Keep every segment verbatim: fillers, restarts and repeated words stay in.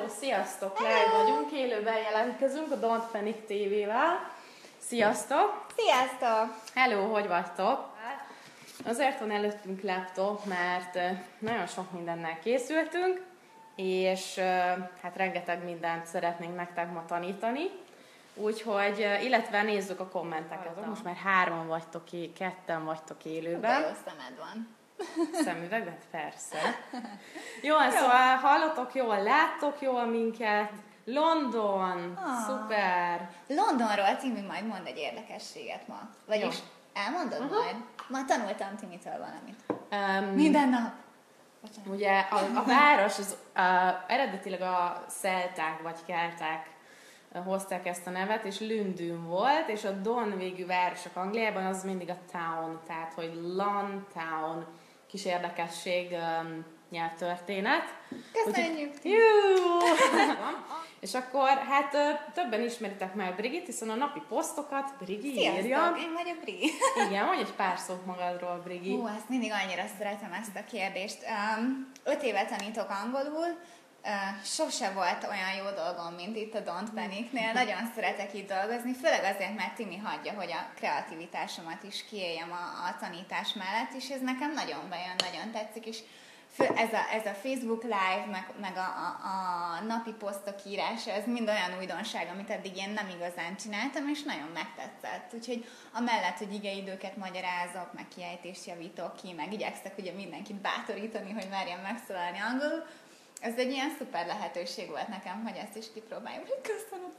sziasztok! Live vagyunk, élőben jelentkezünk a Don't Panic té vével. Sziasztok! Sziasztok! Hello, hogy vagytok? Azért van előttünk laptop, mert nagyon sok mindennel készültünk, és hát rengeteg mindent szeretnénk nektek ma tanítani. Úgyhogy, illetve nézzük a kommenteket. Hallottam. Most már hárman vagytok, ketten vagytok élőben. Jó szemed van. Szemüveg, de persze. Jól, Jó. Szóval hallotok jól, láttok jól minket. London, ah. szuper. Londonról Timi majd mond egy érdekességet ma. Vagyis Jó. elmondod uh-huh. majd? Ma tanultam Timitől valamit. Um, Minden nap. Bocsánat. Ugye a, a város, az, a, eredetileg a szelták vagy kelták hozták ezt a nevet, és London volt, és a Don végű városok Angliában az mindig a town, tehát hogy Lon town, kis érdekesség, um, nyelvtörténet. Köszönjük! És akkor, hát többen ismeritek már Brigit, hiszen a napi posztokat Brigi Sziasztok, írja. én vagyok Brigi. Igen, mondj egy pár szót magadról, Brigi. Hú, ezt mindig annyira szeretem ezt a kérdést. Um, öt éve tanítok angolul, Uh, sose volt olyan jó dolgom, mint itt a Don't Panic-nél. Nagyon szeretek itt dolgozni, főleg azért, mert Timi hagyja, hogy a kreativitásomat is kiéljem a, a tanítás mellett, és ez nekem nagyon bejön, nagyon tetszik, és fő, ez, a, ez a Facebook Live, meg, meg a, a, a napi posztok írása, ez mind olyan újdonság, amit eddig én nem igazán csináltam, és nagyon megtetszett. Úgyhogy amellett, hogy igeidőket magyarázok, meg kiejtést javítok ki, meg igyekszek ugye mindenkit bátorítani, hogy merjen megszólalni angolul, ez egy ilyen szuper lehetőség volt nekem, hogy ezt is kipróbáljuk. Köszönöm!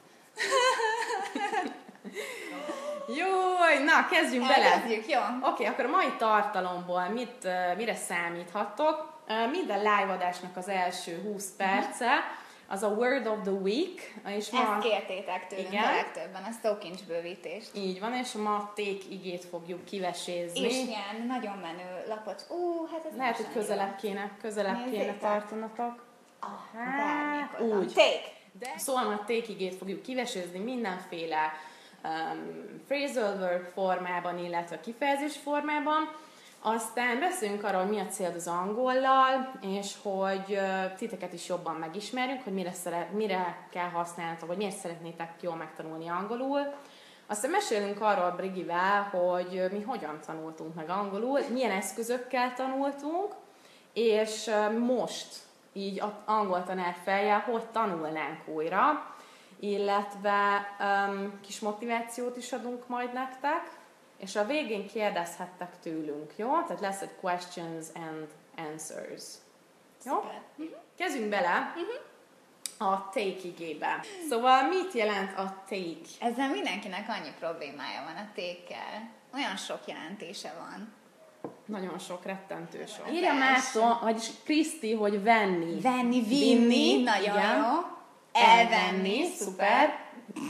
Jó, na kezdjünk bele! Elkezdjük, jó? Oké, okay, akkor a mai tartalomból mit, mire számíthattok? Minden live adásnak az első húsz perce, az a Word of the Week. És ma... Ezt kértétek tőlünk a legtöbben, a szókincs bővítést. Így van, és ma take igét fogjuk kivesézni. És ilyen nagyon menő lapot. Ú, hát ez lehet, hogy közelebb kéne, közelebb kéne tartanatok. Ah, hát, úgy. Take. De... Szóval a take igét fogjuk kivesézni mindenféle um, phrasal verb formában, illetve kifejezés formában. Aztán beszélünk arról, hogy mi a cél az angollal, és hogy uh, titeket is jobban megismerjünk, hogy mire, szeret, mire kell használnatok, vagy miért szeretnétek jól megtanulni angolul. Aztán mesélünk arról Brigivel, hogy mi hogyan tanultunk meg angolul, milyen eszközökkel tanultunk, és uh, most így angol tanár fejjel, hogy tanulnánk újra, illetve um, kis motivációt is adunk majd nektek, és a végén kérdezhettek tőlünk, jó? Tehát lesz egy questions and answers. Jó? Uh-huh. Kezdjünk bele uh-huh. a take igébe. Szóval mit jelent a take? Ezzel mindenkinek annyi problémája van a take-kel. Olyan sok jelentése van. Nagyon sok, rettentő sok. Írja Márton, vagyis Kriszti, hogy venni. Venni, vinni, vinni nagyon igen. Jó. Elvenni, Elvenni szuper.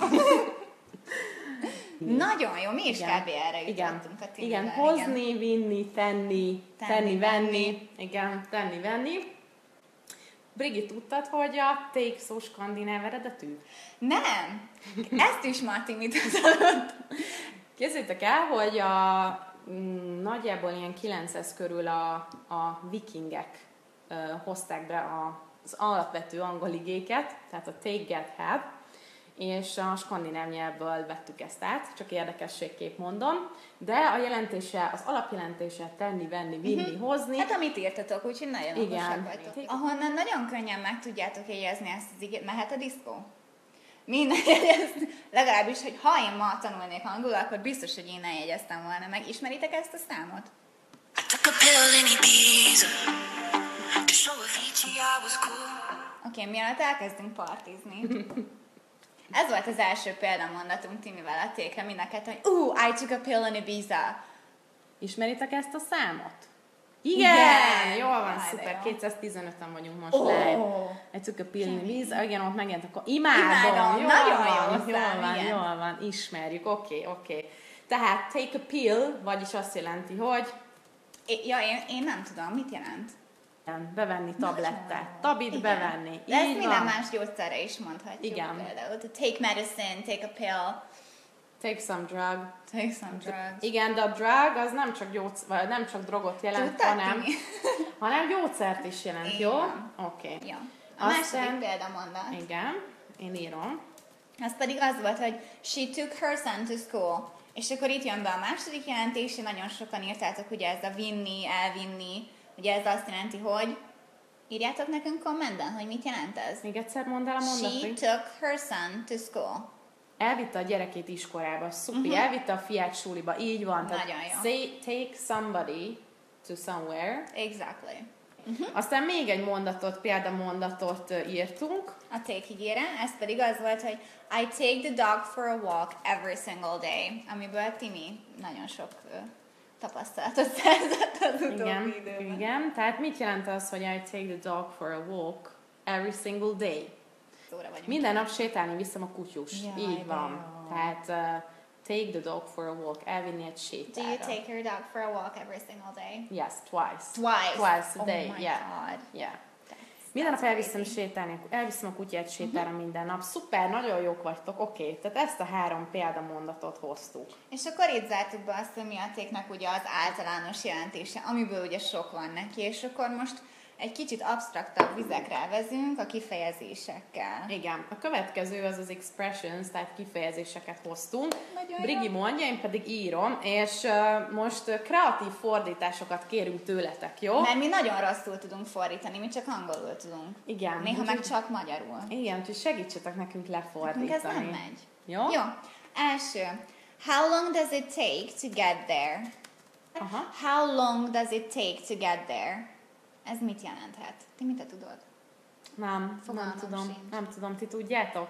Nagyon jó, mi is igen. kb. Erre jutottunk a Timivel. Igen, hozni, igen. vinni, tenni, tenni, tenni venni. venni. Igen, tenni, venni. Brigi, tudtad, hogy a take szó skandináv eredetű? Nem! Ezt is már Timitől tanult. Képzeljétek el, hogy a nagyjából ilyen kilencszáz körül a, a vikingek uh, hozták be a, az alapvető angol igéket, tehát a take, get, have, és a skandináv nyelvből vettük ezt át, csak érdekességképp mondom, de a jelentése, az alapjelentése tenni, venni, vinni, uh-huh. hozni. Hát amit írtatok, úgyhogy nagyon okosak vagytok. Ahonnan nagyon könnyen meg tudjátok jegyezni ezt az igét, mehet a diszkó? Minden jegyezni. Legalábbis, hogy ha én ma tanulnék angolul, akkor biztos, hogy én eljegyeztem volna meg. Ismeritek ezt a számot? Oké, okay, mielőtt elkezdünk partizni. Ez volt az első példamondatunk Timivel a tékre, mind a kettő, hogy uh, I took a pill in Ibiza. Ismeritek ezt a számot? Igen! Igen. Jól van, jaj, szuper. kétszáztizenöten vagyunk most oh. live. I took a pill in Ibiza. Igen, ott megjelent, akkor imádom. imádom. Jól nagyon van, jó jól van, igen. jól van, ismerjük. Oké, okay, oké. Okay. Tehát take a pill, vagyis azt jelenti, hogy... É, ja, én, én nem tudom, mit jelent? Bevenni tablettát. Tabit igen. bevenni. De ezt minden más gyógyszerre is mondhatjuk. Igen. Például, take medicine, take a pill. Take some drug. Take some drugs. Igen, de a drug az nem csak, gyógyszer, vagy nem csak drogot jelent, hanem, hanem gyógyszert is jelent, igen. jó? Oké. Okay. Ja. A Aztán, második példamondat. Igen, én írom. Az pedig az volt, hogy she took her son to school. És akkor itt jön be a második jelentés, nagyon sokan írtátok, ugye ez a vinni, elvinni, ugye ez azt jelenti, hogy írjátok nekünk kommentben, hogy mit jelent ez. Még egyszer mondd el a mondatot. She took her son to school. Elvitte a gyerekét iskolába, szupi, uh-huh. elvitte a fiát suliba, így van. Nagyon jó. Say, take somebody to somewhere. Exactly. Uh-huh. Aztán még egy mondatot, példamondatot írtunk. A take ígére, ez pedig az volt, hogy I take the dog for a walk every single day, amiből Timi nagyon sok uh, tapasztalatot szerzett az utóbbi igen, időben. Igen, tehát mit jelent az, hogy I take the dog for a walk every single day? Minden nap sétálni viszem a kutyus. Jaj, így van. Tehát uh, take the dog for a walk, elvinni egy sétára. Do you take your dog for a walk every single day? Yes, twice. Twice? Twice a day, oh my yeah. God. Yeah. Minden nap elviszem sétálni, elviszem a kutyát sétára uh-huh. minden nap. Szuper, nagyon jók vagytok, oké. Okay. Tehát ezt a három példamondatot hoztuk. És akkor itt zártuk be azt, hogy mi a téknek ugye az általános jelentése, amiből ugye sok van neki, és akkor most egy kicsit absztraktabb vizekre vezünk a kifejezésekkel. Igen. A következő az az expressions, tehát kifejezéseket hoztunk. Nagyon Brigi jó. mondja, én pedig írom, és uh, most uh, kreatív fordításokat kérünk tőletek, jó? Mert mi nagyon rosszul tudunk fordítani, mi csak angolul tudunk. Igen. Néha meg csak magyarul. Igen, úgyhogy segítsetek nekünk lefordítani. Nekünk ez nem megy. Jó? Jó. Első. How long does it take to get there? Aha. How long does it take to get there? Ez mit jelenthet? Ti mit te tudod? Nem, Fogalmam nem tudom. sincs. Nem tudom, ti tudjátok?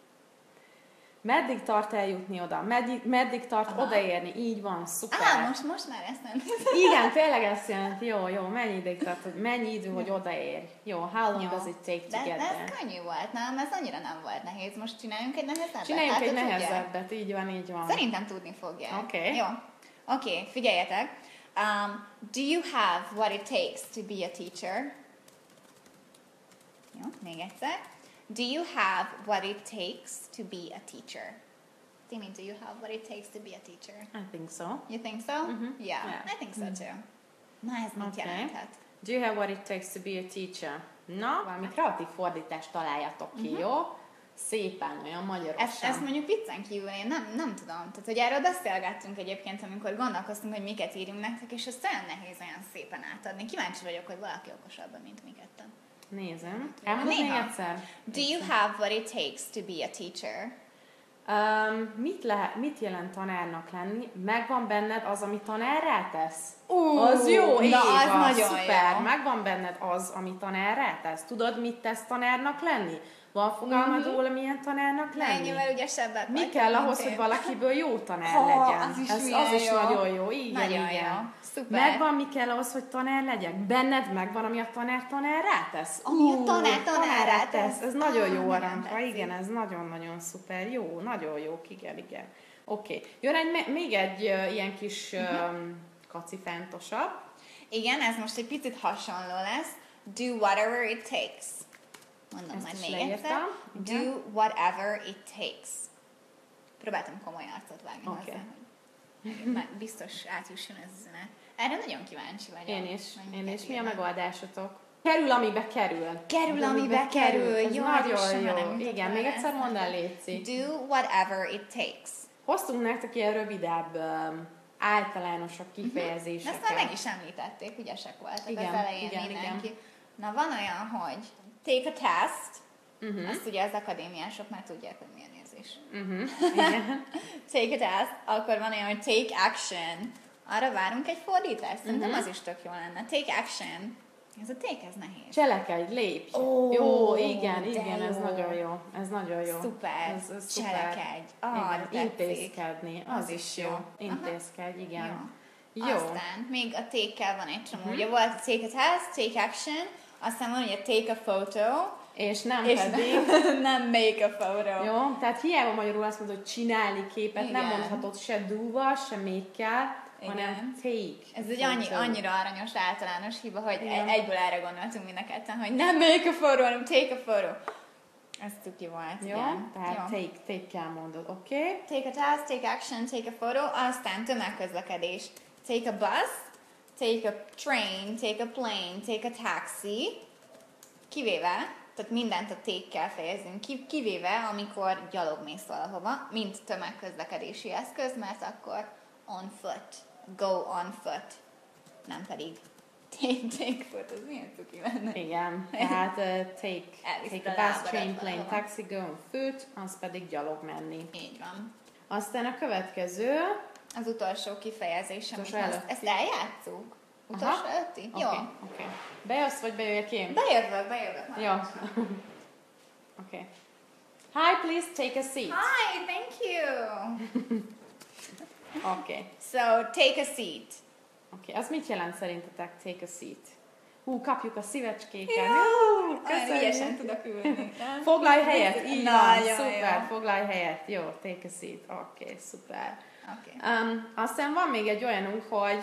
Meddig tart eljutni oda? Meddig, meddig tart Aha. odaérni? Így van, szuper. Á, most, most már ezt nem Igen, tényleg ezt jelenti. Jó, jó, mennyi ideig tart, hogy mennyi idő, hogy odaér. Jó, how long Jó. does it take to de, get de there? ez könnyű volt, nem? Ez annyira nem volt nehéz. Most csináljunk egy nehezebbet? Csináljunk Hát, egy te tudják? nehezebbet, így van, így van. Szerintem tudni fogják. Oké. Okay. Jó. Oké, okay, figyeljetek. Um, do you have what it takes to be a teacher? Jó, még egyszer. Do you have what it takes to be a teacher? Timmy, do you have what it takes to be a teacher? I think so. You think so? Mm-hmm. Yeah, Yeah. I think so too. Na, ez mit Okay. jelenthet? Do you have what it takes to be a teacher? Na, valami kreatív fordítást találjatok ki, uh-huh. jó? Szépen, olyan magyarosan. Ezt, ezt mondjuk viccen kívül én nem, nem tudom. Tehát, hogy erről beszélgettünk egyébként, amikor gondolkoztunk, hogy miket írjunk nektek, és ezt olyan nehéz olyan szépen átadni. Kíváncsi vagyok, hogy valaki okosabban, mint mi ketten. Nézem. Elmondod még egyszer? Do you have what it takes to be a teacher? Um, mit, lehet, mit jelent tanárnak lenni? Megvan benned az, ami tanár rátesz? Uh, az jó, na, Éva, az nagyon szuper. jó. Megvan benned az, ami tanár rátesz? Tudod, mit tesz tanárnak lenni? Van fogalmad Mhm. róla, milyen tanárnak lenni? Mennyivel ügyesebbek Mi vagytok, kell mint ahhoz, én? hogy valakiből jó tanár Ha, legyen? az is Ez, milyen az is jó. nagyon jó. Igen, Nagyon igen. jó. Szuper. Megvan, mi kell ahhoz, hogy tanár legyek? Benned megvan, ami a tanár tanár rátesz? Ami a Ú, tanár tanár rátesz. Ez nagyon Ah, jó nagyon aranyfa. tetszik. Igen, ez nagyon-nagyon szuper. Jó, nagyon jó. Igen, igen. Oké. Okay. Jön egy, me- még egy uh, ilyen kis uh, kacifántosabb. Igen, ez most egy picit hasonló lesz. Do whatever it takes. Mondom Ezt majd is még leírtam. egyszer. Igen. Do whatever it takes. Próbáltam komoly arcot vágni Oké. hozzá, hogy már biztos átjusson ez az üzenet. Erre nagyon kíváncsi vagyok. Én is. hogy Én miket is. Mi a írnak. megoldásotok? Kerül, amibe kerül. Kerül, amibe kerül. Ez Jó, nagyon soha jó. nem jutott Igen, volna még egyszer eszembe. mondd el, Léci. Do whatever it takes. Hoztunk nektek ilyen rövidebb, um, általánosabb kifejezéseket. Ezt már meg is említették, ügyesek voltak Igen, az elején igen, mindenki. igen. Na, van olyan, hogy take a test. Uh-huh. Azt ugye az akadémiások már tudják, hogy milyen érzés. Uh-huh. Igen. Take a test, akkor van olyan, hogy take action. Arra várunk egy fordítást. Szerintem Mhm. az is tök jó lenne. Take action. Ez a take, ez nehéz. Cselekedj, lépj. Ó, jó, igen, de igen, ez jó. nagyon jó. Ez nagyon jó. Szuper. Ez, ez szuper. Cselekedj. Ah, Igen, de tetszik. intézkedni, az, Az is is jó. jó. Intézkedj, igen. Jó. Jó. Aztán még a take-kel van egy csomó. Mhm. Ugye volt a take a test, take action, aztán van ugye take a photo, És nem és pedig... nem make a photo. Jó, tehát hiába magyarul azt mondod, hogy csinálni képet, nem Igen. mondhatod se do-val, se make-kel, Igen. hanem take. Ez egy annyi, photo. annyira aranyos általános hiba, hogy Igen. egyből erre gondoltunk mind a ketten, hogy nem make a photo, hanem take a photo. Ez tuki volt, Jó, igen. tehát Jó. take, take kell mondod, oké? Okay? Take a task, take action, take a photo, aztán tömegközlekedés. Take a bus, take a train, take a plane, take a taxi, kivéve tehát mindent a take-kel fejezünk ki, kivéve amikor gyalog mész valahova, mint tömegközlekedési eszköz, mert akkor on foot, go on foot, nem pedig take, take foot, az milyen cuki lenne? Igen, tehát uh, take, take a bus, train, plane, valahova. taxi, go on foot, az pedig gyalog menni. Így van. Aztán a következő, Az utolsó kifejezés, amit Utolsó ezt, előtti. ezt eljátszuk? Utolsó előtti? Oké, Jó. okay, okay. Bejössz, vagy bejöjjek én? Bejövök, bejövök. Jó. Oké. Okay. Hi, please take a seat. Hi, thank you. Oké. Okay. So, take a seat. Oké, okay. Az mit jelent szerintetek take a seat? Hú, kapjuk a szívecskéket. Jó, olyan köszönjük. ügyesen tudok ülni. nem? Foglalj helyet, így van, Nagyon szuper, jó. foglalj helyet. Jó, take a seat. Oké, okay, szuper. Okay. Um, aztán van még egy olyanunk, hogy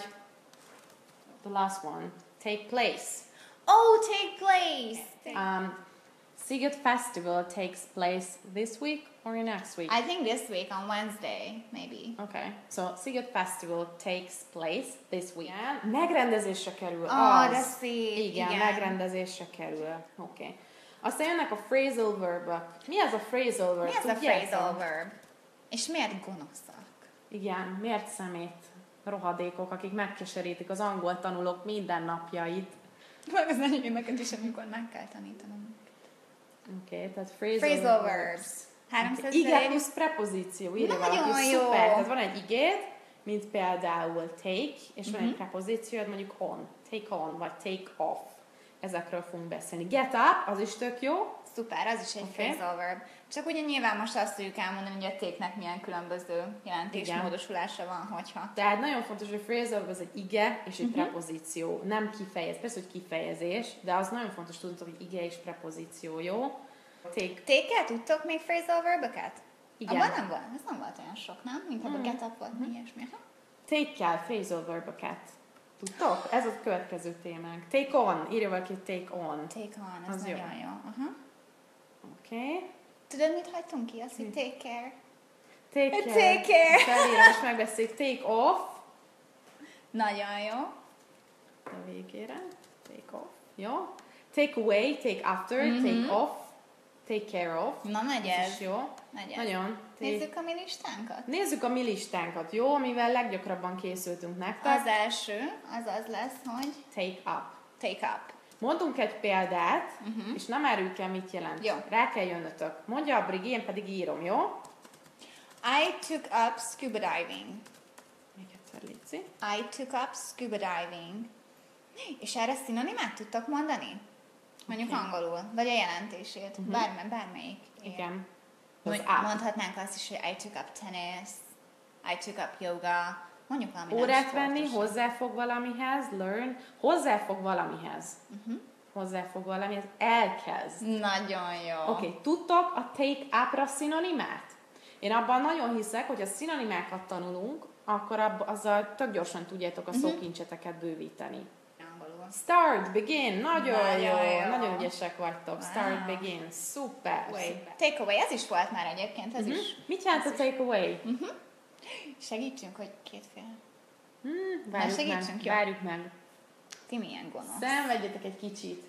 the last one, take place. Oh, take place. Um, Sziget Festival takes place this week or next week? I think this week on Wednesday, maybe. Okay, so Sziget Festival takes place this week. Igen. Megrendezésre kerül Oh, az. de szép. Igen, Igen. megrendezésre kerül. Oké. Okay. Aztán jönnek a phrasal verbök. Mi az a phrasal verb? Mi ez a Tudjátok? phrasal verb? És miért gonoszak? Igen, miért szemét rohadékok, akik megkeserítik az angol tanulók mindennapjait. Meg az nagyon neked is, amikor meg kell tanítanom. Oké, okay, tehát phrasal, Phrasal verbs. verbs. Háromszor Okay. Igen szerint- plusz prepozíció, írja Nagyon valaki, jó. szuper. Tehát van egy igéd, mint például take, és van Mhm. egy prepozíciód, mondjuk on, take on, vagy take off. Ezekről fogunk beszélni. Get up, az is tök jó. Szuper, az is egy Oké. okay. phrasal verb. Csak ugye nyilván most azt tudjuk elmondani, hogy a take-nek milyen különböző jelentésmódosulása van, hogyha. Tehát nagyon fontos, hogy phrasal verb az egy ige és egy uh-huh. prepozíció. Nem kifejez, persze, hogy kifejezés, de az nagyon fontos tudni, hogy ige és prepozíció, jó? Take. Take-el tudtok még phrasal verböket? Igen. Abban nem volt, ez nem volt olyan sok, nem? Mint mm. a get up volt, mi ilyesmi. Aha. Take-kel phrasal verböket. Tudtok? Ez a következő témánk. Take on, írja valaki take on. Take on, ez Az jó. nagyon jó. jó. Aha. Oké. Okay. Tudod, mit hagytunk ki? Azt, hogy take care. Take care. Take care. Felírom, és megbeszéljük. Take off. Nagyon jó. A végére. Take off. Jó. Take away, take after, Mhm. take off, take care of. Na, megy Ez ez. is jó. Megy ez. Nagyon. Nézzük a mi listánkat. Nézzük a mi listánkat, jó? Mivel leggyakrabban készültünk nektek. Az első, az az lesz, hogy Take up. take up. Mondunk egy példát, Mhm. és nem áruljuk el, mit jelent. Jó. Rá kell jönnötök. Mondja a Brigi, én pedig írom, jó? I took up scuba diving. Még egyszer, Lici. I took up scuba diving. És erre szinonimát tudtak mondani? Mondjuk Oké. angolul, vagy a jelentését, Mhm. bárme, bármelyik. Igen. Az Mond, up. mondhatnánk azt is, hogy I took up tennis, I took up yoga, mondjuk valami nem Órát venni, sportos. hozzáfog valamihez, learn, hozzáfog valamihez. Uh-huh. Hozzáfog valamihez, elkezd. Nagyon jó. Oké, okay, tudtok a take up-ra szinonimát? Én abban nagyon hiszek, hogy ha szinonimákat tanulunk, akkor abba, azzal tök gyorsan tudjátok a Mhm. szókincseteket bővíteni. Angolul. Start, begin, nagyon, Nagyon jó, jó. nagyon ügyesek vagytok. Start, Wow. begin, szuper. szuper. Take away, ez is volt már egyébként, ez Mhm. is. Mit jelent a take away? Uh-huh. Segítsünk, hogy két fél. Hmm, várjuk meg, segítsünk, jó? várjuk meg. Ti milyen gonosz. Szenvedjetek egy kicsit.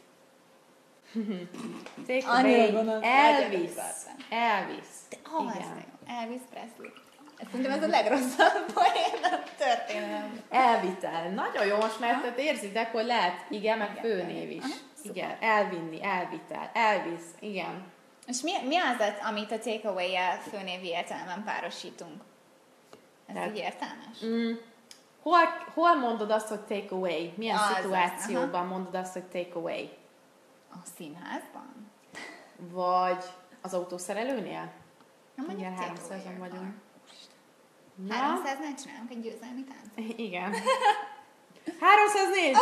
Take Annyira away, gonosz, Elvis. látjátok szartan. Elvis. Ó, ez Igen. de jó. Elvis Presley. Szerintem ez a legrosszabb poén a történelemben. Elvitel. Nagyon jó, most már tehát érzitek, hogy lehet, igen, meg Igen, főnév is. aha, szuper. Igen, elvinni, elvitel. Elvis, igen. És mi, mi az, amit a takeaway-jel főnévi értelemben párosítunk? Ez Tehát- így értelmes? Mm. Hol, hol mondod azt, hogy take away? Milyen Az, az, szituációban mondod azt, hogy take away? A színházban? Vagy az autószerelőnél? Na, mondjuk Igen, takeaway-ért háromszázon van. vagyunk. Na? háromszáznál csinálunk egy győzelmi táncot? Igen. háromszáznégy!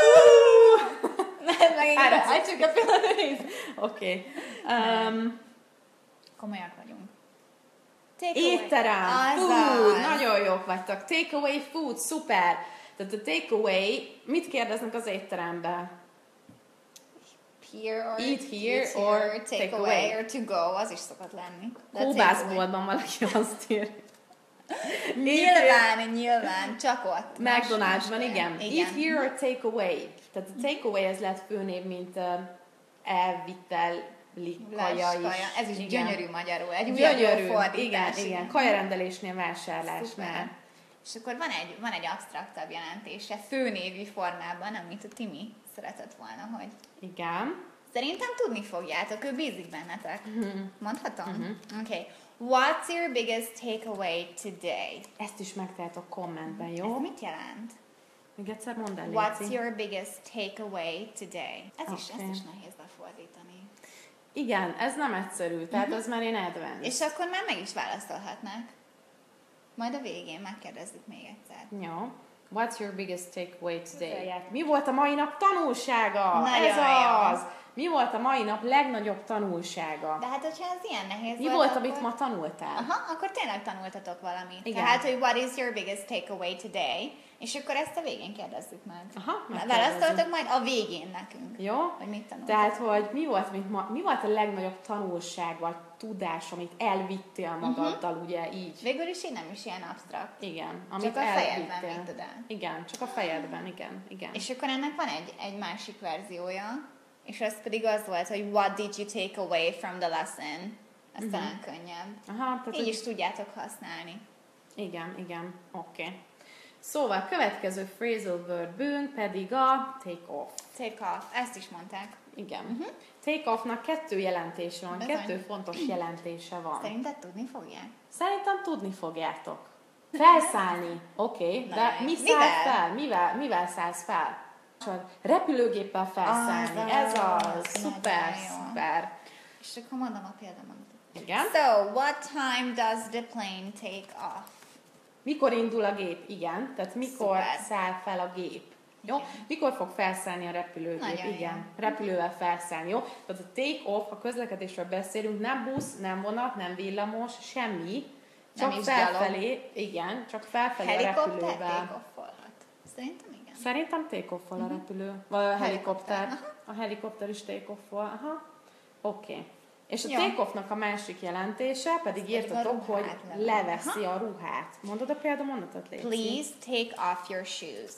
Lehet megint, Háromszáz. hagyd csak a pillanat. Oké. Um, Komolyak vagyunk. Takeaway. Étterem, Azaz. food, nagyon jók vagytok. Take away food, szuper. Tehát a take away, mit kérdeznek az étteremben? Here or Eat here eat or take, take away, away. or to go, az is szokott lenni. De Kóbászboltban valaki azt ír. takeaway. Nyilván, nyilván, csak ott. Más- McDonald'sban, máshol. igen. Eat here or take away. Tehát a take away ez lehet főnév, mint uh, elvitel, kaja is. Ez is igen. Gyönyörű magyarul, egy gyönyörű, fordítás. Igen, igen, kajarendelésnél, vásárlásnál. Szuper. És akkor van egy, van egy absztraktabb jelentése, főnévi formában, amit a Timi szeretett volna, hogy... Igen. Szerintem tudni fogjátok, ő bízik bennetek. Uh-huh. Mondhatom? Uh-huh. Oké. Okay. What's your biggest takeaway today? Ezt is megtehetok kommentben, jó? Ez mit jelent? Még egyszer mondd el, What's Léci. your biggest takeaway today? Ez okay. is, ezt is nehéz lefordítani. Igen, ez nem egyszerű, tehát uh-huh. az már én advanced. És akkor már meg is válaszolhatnák. Majd a végén megkérdezzük még egyszer. Jó. What's your biggest takeaway today? Mi volt a mai nap tanulsága? Nagyon ez jó. az! Mi volt a mai nap legnagyobb tanulsága? De hát, hogyha ez ilyen nehéz Mi volt, volt, akkor... amit ma tanultál? Aha, akkor tényleg tanultatok valamit. Igen. Tehát, hogy what is your biggest takeaway today? És akkor ezt a végén kérdezzük meg. Aha, választoltok majd a végén nekünk. Jó? Hogy mit tanultak. Tehát, hogy mi volt, mint ma, mi volt a legnagyobb tanulság, vagy tudás, amit elvittél magaddal, uh-huh. ugye így? Végül is így nem is ilyen absztrakt. Igen. Amit csak a elvittél. fejedben vitted el. Igen, csak a fejedben, igen. igen. És akkor ennek van egy, egy másik verziója, és az pedig az volt, hogy what did you take away from the lesson? Ez uh-huh. talán könnyebb. Aha, tehát így is tudjátok használni. Igen, igen, oké. Okay. Szóval következő phrasal verbünk pedig a take off. Take off, ezt is mondták. Igen. Uh-huh. Take off-nak kettő jelentése van, Bizony. kettő fontos jelentése van. Szerinted tudni fogják? Szerintem tudni fogjátok. Felszállni, oké, okay, de mi száll fel? Mivel, mivel szállsz fel? Repülőgéppel felszállni, az ez az, az, szuper, szuper. És akkor mondom a példamondatot. Igen. So, what time does the plane take off? Mikor indul a gép? Igen, tehát mikor Szuper. száll fel a gép? Jó? Igen. Mikor fog felszállni a repülőgép? Nagyon Igen, jó. repülővel felszállni, jó? Tehát a take off, ha közlekedésről beszélünk, nem busz, nem vonat, nem villamos, semmi. Csak Nem is felfelé, igen, csak felfelé a Helikopter repülővel. take off-olhat. Szerintem igen. Szerintem take off-ol a repülő. Vagy a helikopter. Helikopter, A helikopter is take off-ol. Aha. Oké. Okay. És a Jó. take off-nak a másik jelentése pedig pedig a írtatok, hogy ruhát leveszi. leveszi a ruhát. Mondod a példamondatot, Léci? Please take off your shoes.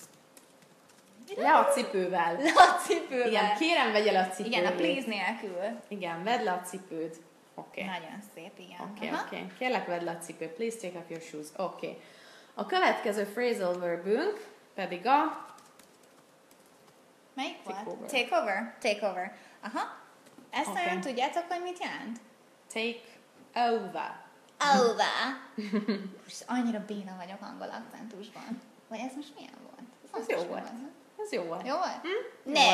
Le a cipővel. Le a cipővel. Igen, kérem, vegyél a cipőt. Igen, a please nélkül. Igen, vedd le a cipőd. Oké. Okay. Nagyon szép, igen. Oké, okay, oké. Okay. Kérlek, vedd le a cipőt. Please take off your shoes. Oké. Okay. A következő phrasal verbünk pedig a... Melyik Take volt? over. Take over. Take over. Aha. Ezt Okay. nagyon tudjátok, hogy mit jelent? Take over. Over. Most annyira béna vagyok angol akcentusban. Vagy ez most milyen volt? Ez jó volt. Ez jó volt. Jó volt? Hm? No.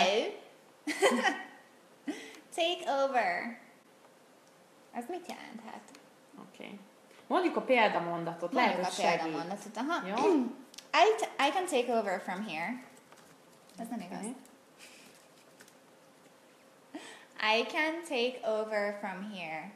Take over. Ez mit jelenthet? Oké. Okay. Mondjuk a példamondatot, lehet, Mondjuk hogy a segít. példamondatot. Aha. Jó? I, t- I can take over from here. Ez nem igaz. Okay. I can take over from here.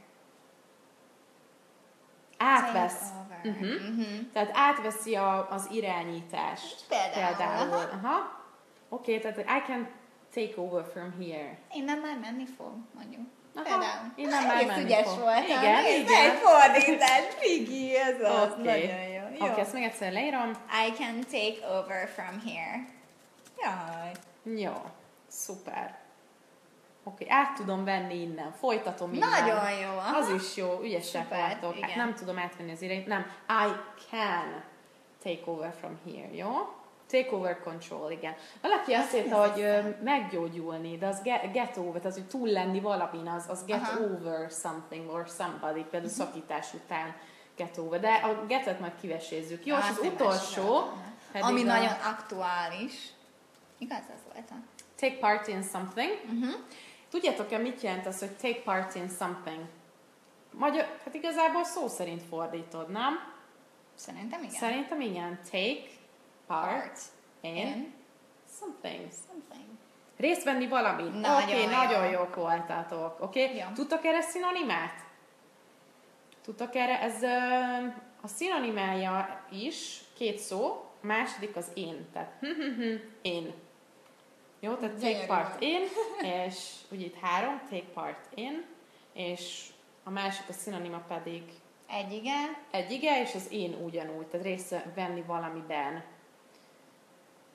Átvesz. Take over. Uh-huh. Mhm. Tehát átveszi a, az irányítást. Például, aha. Aha. Oké, okay, tehát I can take over from here. Innen már menni fog, mondjuk. Aha, Például. innen már Egész menni ügyes fog. voltam. Igen, Egész igen. egy fordítás, Figi, ez az. Oké. Nagyon jó. Oké, Jó. okay, ezt még egyszer leírom. I can take over from here. Jaj. Jó, szuper. Oké, okay, át tudom venni innen, folytatom innen. Nagyon jó. Aha. Az is jó, ügyesek Szuper, vagytok. Hát igen. nem tudom átvenni az irányt, nem. I can take over from here, jó? Take over control, igen. Valaki azt mi írta, az hogy aztán? ö, meggyógyulni, de az get, get over, tehát hogy túl lenni valamin, az, az get Aha. over something or somebody, például szakítás után get over. De a getet majd kivesézzük. Jó, és Azt az én utolsó, meséltem. pedig Ami a nagyon aktuális. Igaz, ez volt a... take part in something. Uh-huh. Tudjátok-e, mit jelent az, hogy take part in something? Magyar, hát igazából szó szerint fordítod, nem? Szerintem igen. Szerintem igen. Take part, Part in, in something. something. Részt venni valamit. Oké, Nagyon okay, jó. nagyon jók voltatok. Oké? Okay? Jó. Tudtok erre szinonimát? Tudtok erre? Ez ö, a szinonimája is két szó. A második az én. Tehát én. Jó, tehát take Gyönyörű. part in, és úgy itt három, take part in, és a másik a szinonima pedig Egy igen. egy ige, és az én ugyanúgy, tehát részt venni valamiben.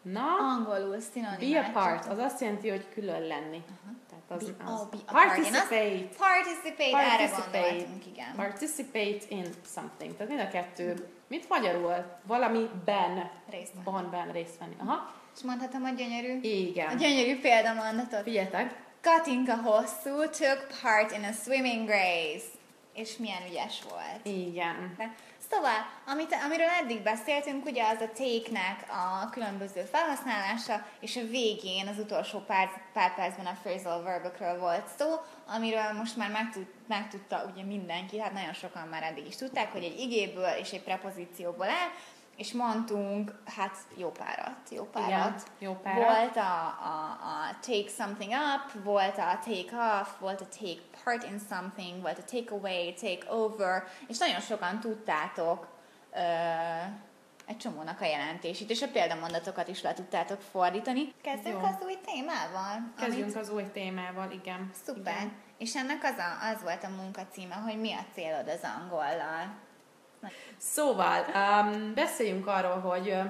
Na, angolul szinonimát. be a part, az azt jelenti, hogy külön lenni. Uh-huh. Tehát az, be, az oh, be a participate. Participate, participate, erre gondoltunk, igen. Participate in something. Tehát mind a kettő, mit magyarul? Valamiben. Részt venni. Banben részt venni. Aha. És mondhatom a gyönyörű? Igen. A gyönyörű példamondatot. Figyeljetek. Katinka Hosszú took part in a swimming race. És milyen ügyes volt. Igen. De, szóval, amit, amiről eddig beszéltünk, ugye az a take-nek a különböző felhasználása, és a végén, az utolsó pár, pár percben a phrasal verbokról volt szó, amiről most már megtud, megtudta ugye mindenki, hát nagyon sokan már eddig is tudták, hogy egy igéből és egy prepozícióból áll, és mondtunk, hát jó párat, jó párat. Igen, jó párat. Volt a, a, a take something up, volt a take off, volt a take part in something, volt a take away, take over, és nagyon sokan tudtátok ö, egy csomónak a jelentését, és a példamondatokat is le tudtátok fordítani. Kezdjünk jó. az új témával? Kezdjünk amit... az új témával, igen. Szuper. Igen. És ennek az, a, az volt a munkacíme, hogy mi a célod az angollal? Szóval, um, beszéljünk arról, hogy, uh,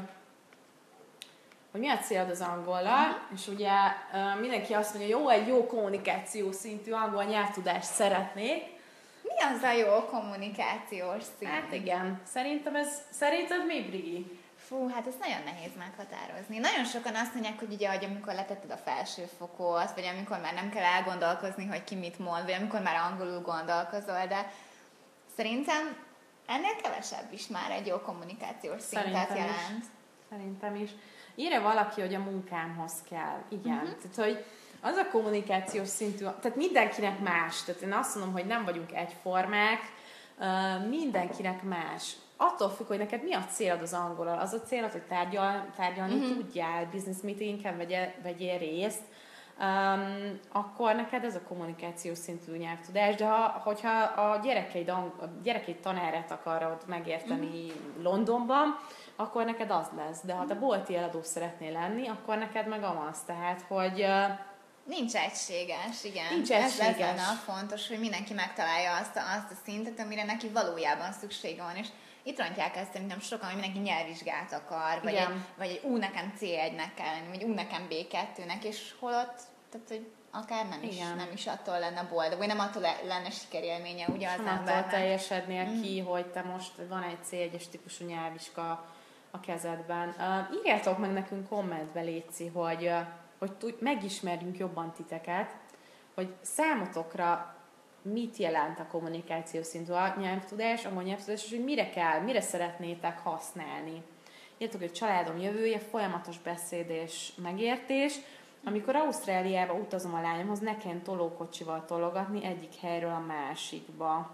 hogy mi a célod az angollal, uh-huh. és ugye uh, mindenki azt mondja, jó, egy jó kommunikáció szintű angol nyelvtudást szeretnék. Mi az a jó kommunikációs szint? Hát igen, szerintem ez, szerinted mi, Brigi? Fú, hát ez nagyon nehéz meghatározni. Nagyon sokan azt mondják, hogy ugye, hogy amikor letetted a felsőfokot, vagy amikor már nem kell elgondolkozni, hogy ki mit mond, vagy amikor már angolul gondolkozol, de szerintem ennél kevesebb is már egy jó kommunikációs szintet Szerintem jelent. Is. Szerintem is. Írja valaki, hogy a munkámhoz kell. Igen. Uh-huh. Tehát, hogy az a kommunikációs szintű, tehát mindenkinek más. Tehát én azt mondom, hogy nem vagyunk egyformák, uh, mindenkinek más. Attól függ, hogy neked mi a célod az angolal. Az a célod, hogy tárgyal, tárgyalni uh-huh. tudjál, business meetingen vegyél, vegyél részt, Um, akkor neked ez a kommunikációs szintű nyelvtudás, de ha, hogyha a gyerekeid, a gyerekeid tanárát akarod megérteni mm. Londonban, akkor neked az lesz. De ha te bolti eladó szeretnél lenni, akkor neked meg az. Tehát, hogy... Uh, nincs egységes, igen. Nincs egységes. Ez lenne a fontos, hogy mindenki megtalálja azt a, azt a szintet, amire neki valójában szüksége van, és itt rontják ezt szerintem sokan, hogy mindenki nyelvvizsgát akar, vagy egy, vagy egy ú, nekem cé egynek kell lenni, vagy ú, nekem bé kettőnek, és holott, tehát, hogy akár nem is, nem is attól lenne boldog, vagy nem attól lenne sikerélménye ugye az embernek. Attól teljesednél mm. ki, hogy te most van egy cé egyes típusú nyelvvizsga a kezedben. Uh, írjátok meg nekünk kommentbe, létszi, hogy, uh, hogy tud, megismerjünk jobban titeket, hogy számotokra mit jelent a kommunikáció szintű a nyelvtudás, a nyelvtudás, és hogy mire kell, mire szeretnétek használni. Írjátok, hogy családom jövője, folyamatos beszéd és megértés. Amikor Ausztráliába utazom a lányomhoz, ne kelljen tolókocsival tologatni egyik helyről a másikba.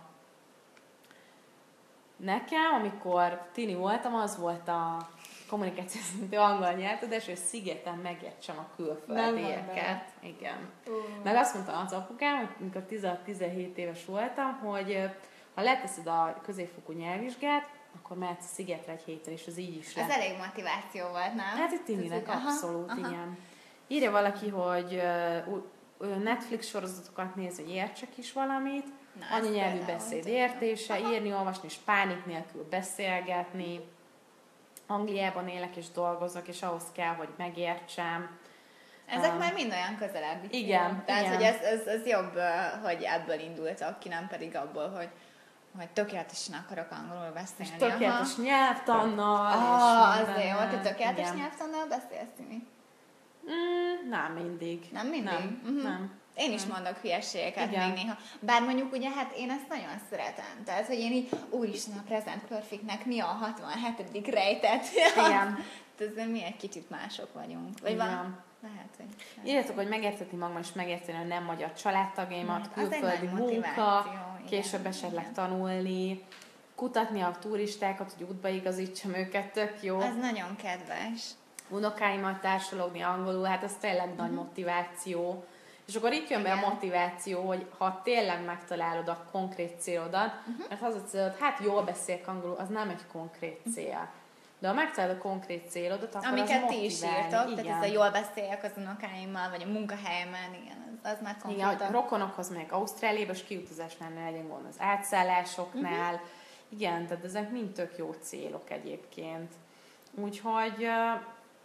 Nekem, amikor tini voltam, az volt a kommunikáció szintű angol nyelvtudás, hogy szigeten megértsem a külföldieket. Igen. Uh. Meg azt mondta az apukám, hogy amikor tizenhat-tizenhét éves voltam, hogy ha leteszed a középfokú nyelvvizsgát, akkor mehetsz a szigetre egy héten, és az így is lett. Ez elég motiváció volt, nem? Hát egy tininek abszolút, aha, igen. Írja valaki, hogy Netflix sorozatokat néz, hogy értsek is valamit, anyanyelvű beszéd értése, aha, írni, olvasni és pánik nélkül beszélgetni. Angliában élek és dolgozok, és ahhoz kell, hogy megértsem. Ezek um, már mind olyan közelebbi. Igen. Tehát, igen. hogy ez, ez, ez jobb, hogy ebből indultak ki, nem pedig abból, hogy, hogy tökéletesen akarok angolul beszélni. És tökéletes aha, nyelvtannal. Ah, az jó. Te tökéletes igen, nyelvtannal beszélsz, Timi? Mm, nem mindig. Nem mindig? Nem. Uh-huh. nem. Én is mondok hülyeségeket még néha. Bár mondjuk ugye, hát én ezt nagyon szeretem. Tehát, hogy én így, úristen, a Present Perfectnek mi a hatvanhetedik rejtett? Igen. Tehát mi egy kicsit mások vagyunk. Vagy van? Lehet, hogy... Írjátok, hogy megérteni magam és megérteni a nem magyar családtagjaimat, mm, külföldi munka, később igen, esetleg igen, tanulni, kutatni a turistákat, hogy útba igazítsam őket, tök jó. Ez nagyon kedves. Unokáimmal társalogni angolul, hát ez tényleg mm-hmm, nagy motiváció. És akkor itt jön be a motiváció, hogy ha tényleg megtalálod a konkrét célodat, uh-huh, mert az a célod, hát jól beszélek angolul, az nem egy konkrét cél. De ha megtalálod a konkrét célodat, akkor amiket az ti is írtok, tehát ez a jól beszéljek az unokáimmal, vagy a munkahelyemen, igen, az, az már konkrét. Igen, hogy rokonokhoz megyek Ausztráliába, és kiutazásnál ne legyen gond az átszállásoknál. Uh-huh. Igen, tehát ezek mind tök jó célok egyébként. Úgyhogy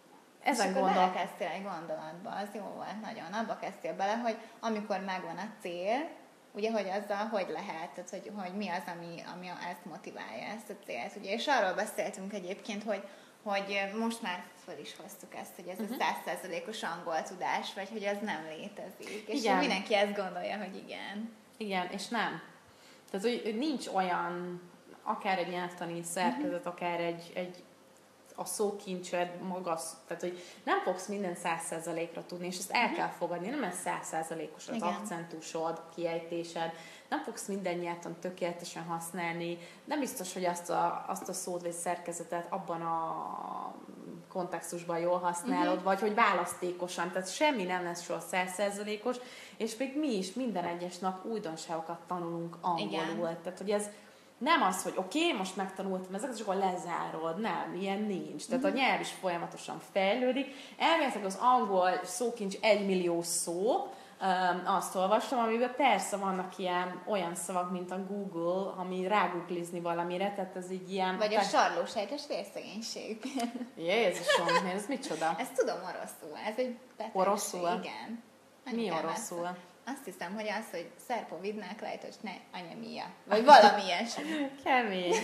ezen és akkor gondol... belekezdtél egy gondolatba, az jó volt nagyon. Abba kezdtél bele, hogy amikor megvan a cél, ugye, hogy azzal hogy lehet, tehát, hogy, hogy mi az, ami, ami ezt motiválja, ezt a célt. Ugye, és arról beszéltünk egyébként, hogy, hogy most már fel is hoztuk ezt, hogy ez uh-huh. a száz százalékos angol tudás, vagy hogy az nem létezik. És igen. mindenki ezt gondolja, hogy igen. Igen, és nem. Tehát, hogy, hogy nincs olyan, akár egy nyelvtani szerkezet, uh-huh. akár egy, egy a szókincsed maga, tehát, hogy nem fogsz minden száz százalékra tudni, és ezt el uh-huh. kell fogadni, nem ez száz százalékos az igen. akcentusod, kiejtésed, nem fogsz minden nyelvtan tökéletesen használni, nem biztos, hogy azt a, azt a szót vagy szerkezetet abban a kontextusban jól használod, uh-huh. vagy hogy választékosan, tehát semmi nem lesz soha száz százalékos, és még mi is minden egyes nap újdonságokat tanulunk angolul. Igen. Tehát, hogy ez nem az, hogy oké, okay, most megtanultam ezeket, és akkor lezárod. Nem, ilyen nincs. Tehát uh-huh. a nyelv is folyamatosan fejlődik. Elméletileg az angol szókincs egy millió szó, azt olvastam, amiben persze vannak ilyen olyan szavak, mint a Google, ami rágooglizni valamire, tehát ez így ilyen... Vagy a sarlósejtes vérszegénység. Jézusom, ez micsoda? Ezt tudom oroszul, ez egy betegség. Oroszul? Igen. Mi oroszul? Azt hiszem, hogy az, hogy szerpo vidnák lejtos ne anyamia. Vagy valami ilyesmi. Kemény.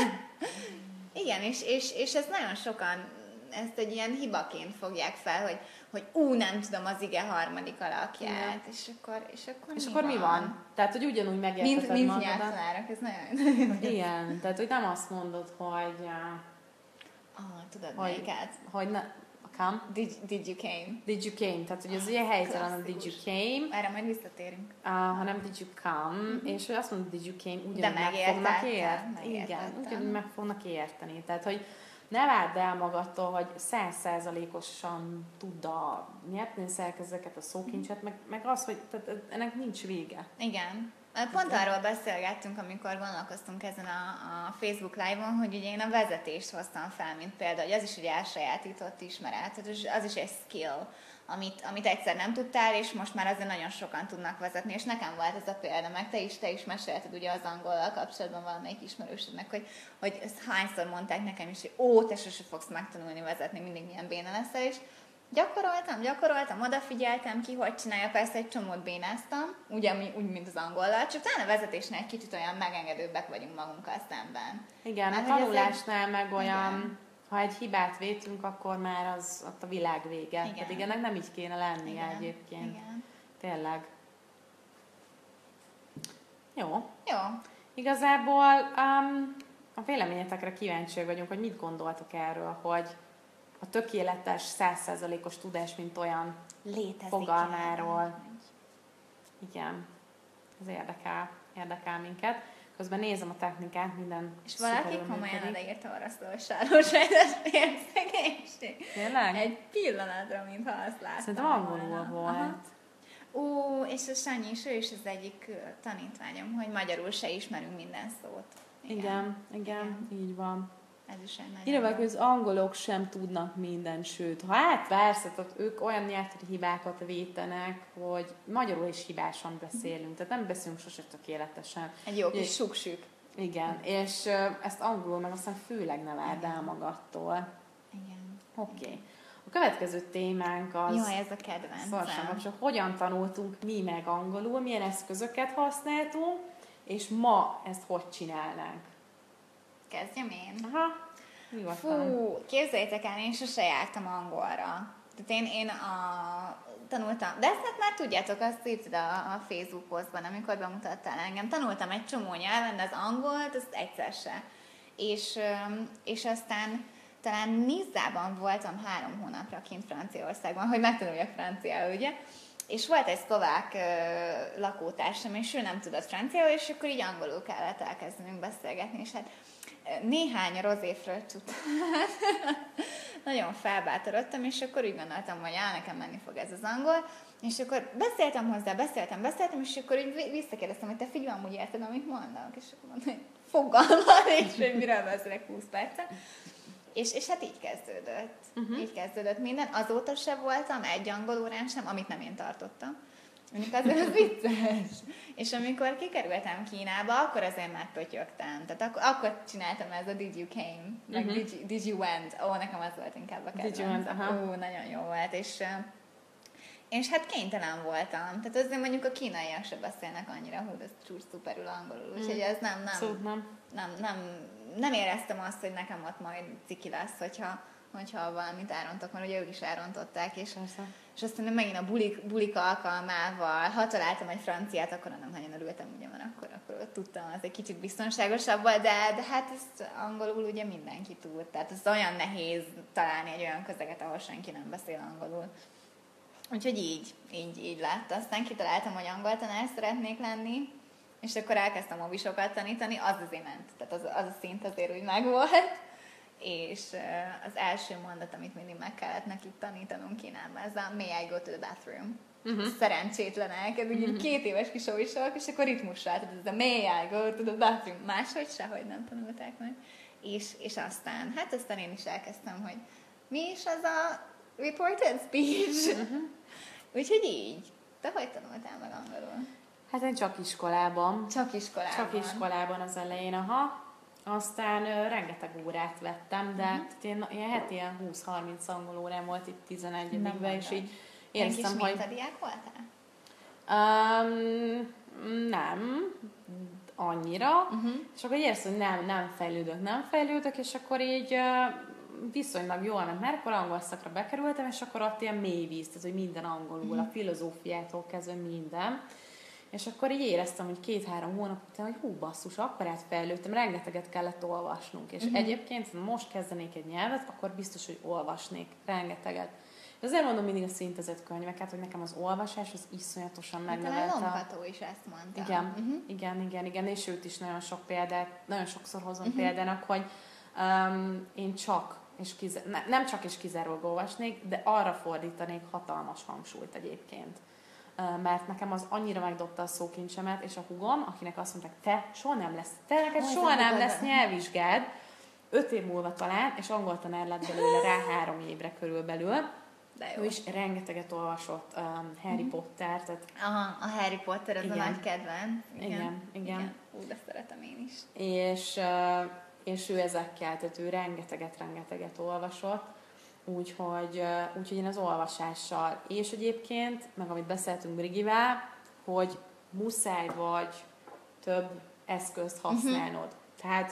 Igen, és, és, és ez nagyon sokan ezt egy ilyen hibaként fogják fel, hogy, hogy ú, nem tudom az ige harmadik alakját, ja. és akkor, és akkor, és mi, akkor van? mi van? Tehát, hogy ugyanúgy megérteted mint, magadat. Mint nyelvtanárok, ez nagyon... Igen, tehát, hogy nem azt mondod, hogy... Ah, tudod hogy, melyiket? Hogy ne, come? Did, did you came? Did you came, tehát, hogy az ilyen helytelen a did you came. Erre majd visszatérünk. Uh, hanem did you come, mm-hmm. és hogy azt mondod, did you came, ugyanúgy meg fognak érteni. Igen, ugyanúgy meg fognak érteni. Tehát, hogy ne várd el magadtól, hogy száz százalékosan tudd a nyelvtani szerkezeteket, a szókincset, meg, meg az, hogy tehát ennek nincs vége. Igen. Pont arról beszélgettünk, amikor gondolkoztunk ezen a, a Facebook Live-on, hogy ugye én a vezetést hoztam fel, mint példa, hogy az is egy elsajátított ismeret, az is egy skill, amit, amit egyszer nem tudtál, és most már azért nagyon sokan tudnak vezetni, és nekem volt ez a példa, meg te is, te is mesélted ugye az angollal kapcsolatban valamelyik ismerősödnek, hogy, hogy ezt hányszor mondták nekem is, hogy ó, te sose fogsz megtanulni vezetni, mindig milyen béna leszel, és gyakoroltam, gyakoroltam, odafigyeltem ki, hogy csinálja, persze egy csomót bénáztam, ugye, úgy, mint az angollal, csak talán a vezetésnél egy kicsit olyan megengedőbbek vagyunk magunkkal szemben. Igen, mert a tanulásnál meg olyan, igen. ha egy hibát vétünk, akkor már az ott a világ vége. Igen. Pedig ennek nem így kéne lennie igen. egyébként. Igen. Tényleg. Jó. Jó. Igazából um, a véleményetekre kíváncsiak vagyunk, hogy mit gondoltok erről, hogy a tökéletes, száz százalékos tudás, mint olyan létezik fogalmáról. Igen, ez érdekel, érdekel minket. Közben nézem a technikát, minden és valaki komolyan odaírta oroszul sárlósejtes vérszegénység. Tényleg? Egy pillanatra, mintha azt láttam. Szerintem angolul volt. Ó, és a Sanyi is, ő is az egyik tanítványom, hogy magyarul se ismerünk minden szót. Igen, igen, igen, igen. így van. Ez is egy Ide vagy, hogy az angolok sem tudnak mindent, sőt, ha átversz, ők olyan nyelvtani hibákat vétenek, hogy magyarul is hibásan beszélünk, tehát nem beszélünk sose tökéletesen. Egy jó kis suksük. Igen, és ezt angolul meg aztán főleg ne várd el magadtól. Igen. Oké. Okay. A következő témánk az... Jaj, ez a kedvencem. Szóval, hogyan tanultunk mi meg angolul, milyen eszközöket használtunk, és ma ezt hogy csinálnánk. Kezdjem én? Aha. Fú, képzeljétek el, én sose jártam angolra. Tehát én, én a, tanultam, de ezt hát már tudjátok, azt írtad a, a Facebook posztban, amikor bemutattál engem. Tanultam egy csomó nyelven, de az angolt, azt egyszer se. És, és aztán talán Nizzában voltam három hónapra kint Franciaországban, hogy megtanuljak franciául, ugye? És volt egy szlovák uh, lakótársam, és ő nem tudott franciául, és akkor így angolul kellett elkezdenünk beszélgetni, és hát néhány rozéfröccs után nagyon felbátorodtam, és akkor úgy gondoltam, hogy á, nekem menni fog ez az angol, és akkor beszéltem hozzá, beszéltem, beszéltem, és akkor úgy visszakérdeztem, hogy te figyelj, amúgy érted, amit mondok, és akkor mondtam, hogy fogalmam, és hogy miről beszélek húsz percet. És, és hát így kezdődött. Uh-huh. Így kezdődött minden. Azóta se voltam egy angol órán sem, amit nem én tartottam. Mondjuk azért az vicces. És amikor kikerültem Kínába, akkor azért már pötyögtem. Tehát ak- akkor csináltam ez a Did you came? Meg uh-huh. did, you, did you went? Ó, nekem az volt inkább a kedvenc. Did you went, aha. Ó, nagyon jó volt. És, és hát kénytelen voltam. Tehát azért mondjuk a kínaiak se beszélnek annyira, hú, ez csúcs szuperül angolul. Úgyhogy ez nem, nem, szóval nem. nem, nem, nem éreztem azt, hogy nekem ott majd ciki lesz, hogyha, hogyha valamit elrontok, mert ugye ők is elrontották, és, és aztán megint a bulik, bulik alkalmával, ha találtam egy franciát, akkor nem nagyon örültem, ugye, mert akkor, akkor tudtam, az egy kicsit biztonságosabb volt, de, de hát ezt angolul ugye mindenki tud, tehát ez olyan nehéz találni egy olyan közeget, ahol senki nem beszél angolul. Úgyhogy így, így, így lett. Aztán kitaláltam, hogy angol tanár szeretnék lenni, és akkor elkezdtem mobisokat tanítani, az azért ment, tehát az, az a szint azért úgy megvolt. És az első mondat, amit mindig meg kellett nekik tanítanunk Kínában, ez a May I go to the bathroom? Uh-huh. Szerencsétlenek, ez uh-huh. két éves kis óvisok, és akkor ritmusra, tehát ez a May I go to the bathroom? Máshogy sehogy nem tanulták meg. És, és aztán, hát aztán én is elkezdtem, hogy mi is az a reported speech? Uh-huh. Úgyhogy így. Te hogy tanultál meg angolul? Hát én csak iskolában. Csak iskolában. Csak iskolában az elején, aha. Aztán uh, rengeteg órát vettem, de uh-huh. én ilyen heti ilyen húsz-harminc angol órám volt itt tizenegyedikben, és így éreztem, hogy... Kis diák voltál? Um, nem, annyira. Uh-huh. És akkor éreztem, hogy nem, nem fejlődök, nem fejlődök, és akkor így uh, viszonylag jól ment, mert akkor angol szakra bekerültem, és akkor ott ilyen mély víz, tehát hogy minden angolul, uh-huh. a filozófiától kezdve minden. És akkor így éreztem, hogy két-három hónap után, hogy hú, basszus, akkor átfejlődtem, rengeteget kellett olvasnunk. És uh-huh. egyébként, ha most kezdenék egy nyelvet, akkor biztos, hogy olvasnék rengeteget. És azért mondom mindig a szintezett könyveket, hogy nekem az olvasás az iszonyatosan megnövelte. Hát a Lompató is ezt mondta. Igen, uh-huh. igen, igen, igen, és őt is nagyon sok példát, nagyon sokszor hozom uh-huh. példának, hogy um, én csak, és kize- ne, nem csak és kizárólag olvasnék, de arra fordítanék hatalmas hangsúlyt egyébként. Mert nekem az annyira megdobta a szókincsemet, és a hugom, akinek azt mondták, te soha nem lesz, te neked oh, soha nem lesz nyelvvizsgád, öt év múlva talán, és angol tanár lett belőle rá három évre körülbelül. De jó. Ő is rengeteget olvasott um, Harry uh-huh. Potter. Tehát... Aha, a Harry Potter az igen. a nagy kedvenc. Igen, igen. igen. igen. Ú, de szeretem én is. És, uh, és ő ezekkel, tehát ő rengeteget, rengeteget olvasott. Úgyhogy, úgyhogy én az olvasással, és egyébként, meg amit beszéltünk Brigivel, hogy muszáj vagy több eszközt használnod. Uh-huh. Tehát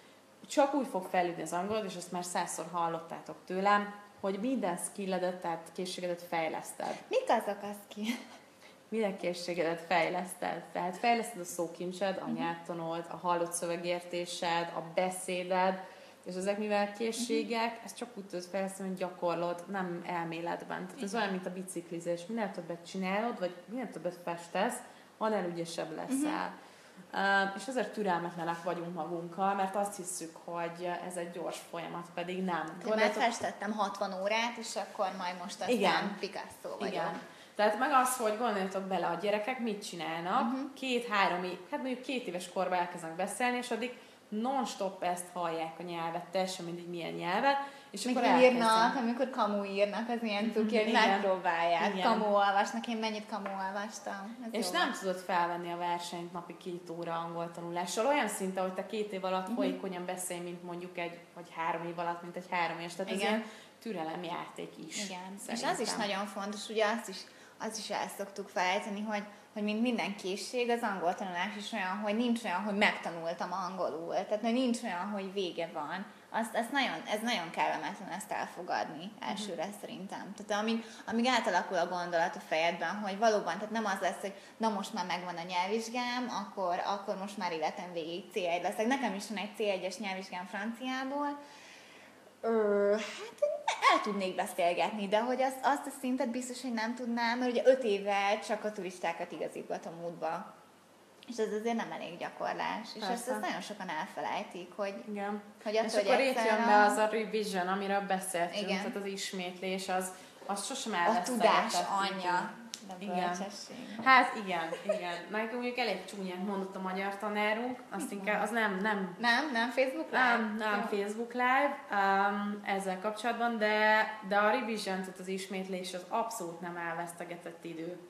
csak úgy fog fejlődni az angolod, és ezt már százszor hallottátok tőlem, hogy minden skilledet, tehát készségedet fejleszted. Mik azok a skill? Minden készségedet fejleszted. Tehát fejleszted a szókincsed, a nyelvtanod, a hallott szövegértésed, a beszéded, és ezek mivel készségek, ezt csak úgy tudod fejleszteni, hogy gyakorlod, nem elméletben. Tehát ez olyan, mint a biciklizés. Minél többet csinálod, vagy minél többet festesz, annál ügyesebb leszel. Uh-huh. Uh, és ezért türelmetlenek vagyunk magunkkal, mert azt hiszük, hogy ez egy gyors folyamat, pedig nem. De már festettem hatvan órát, és akkor majd most aztán igen. Picasso vagyok. Igen. Tehát meg az, hogy gondoljatok bele, a gyerekek mit csinálnak, uh-huh. két-három év, hát mondjuk két éves korban elkezdenek beszélni, és addig non-stop ezt hallják a nyelvet, teljesen mindegy milyen nyelvet, és még akkor írnak, amikor kamu írnak, az ilyen cuki, hogy megpróbálják. Igen. Kamu olvasnak, én mennyit kamu olvastam. Ez és nem tudod felvenni a versenyt napi két óra angol tanulással, olyan szinte, hogy te két év alatt uh-huh. folyékonyan beszélj, mint mondjuk egy, vagy három év alatt, mint egy három éves. Tehát igen. ez egy türelemjáték is. Igen. És az is nagyon fontos, ugye azt is, azt is el szoktuk felejteni, hogy hogy mint minden készség, az angol tanulás is olyan, hogy nincs olyan, hogy megtanultam angolul, tehát hogy nincs olyan, hogy vége van. Azt, azt nagyon, ez nagyon kellemetlen ezt elfogadni elsőre uh-huh. szerintem. Tehát amíg, amíg átalakul a gondolat a fejedben, hogy valóban, tehát nem az lesz, hogy na most már megvan a nyelvvizsgám, akkor, akkor most már életem végéig cé egy leszek. Nekem is van egy cé egyes nyelvvizsgám franciából, Ö, hát el tudnék beszélgetni, de hogy azt, azt a szintet biztos, hogy nem tudnám, mert ugye öt éve csak a turistákat igazítgatom útba. És ez azért nem elég gyakorlás. És ezt, ezt nagyon sokan elfelejtik, hogy... Igen. Hogy és akkor itt jön be az a revision, amiről beszéltünk, igen. tehát az ismétlés, az, az sosem elvesztegetett. A tudás anyja. Igen. Hát igen, igen. Nekünk mondjuk elég csúnyán mondott a magyar tanárunk, azt inkább, az nem, nem... Nem, nem Facebook Live? Nem, nem Jó. Facebook Live um, ezzel kapcsolatban, de, de a revision, tehát az ismétlés az abszolút nem elvesztegetett idő.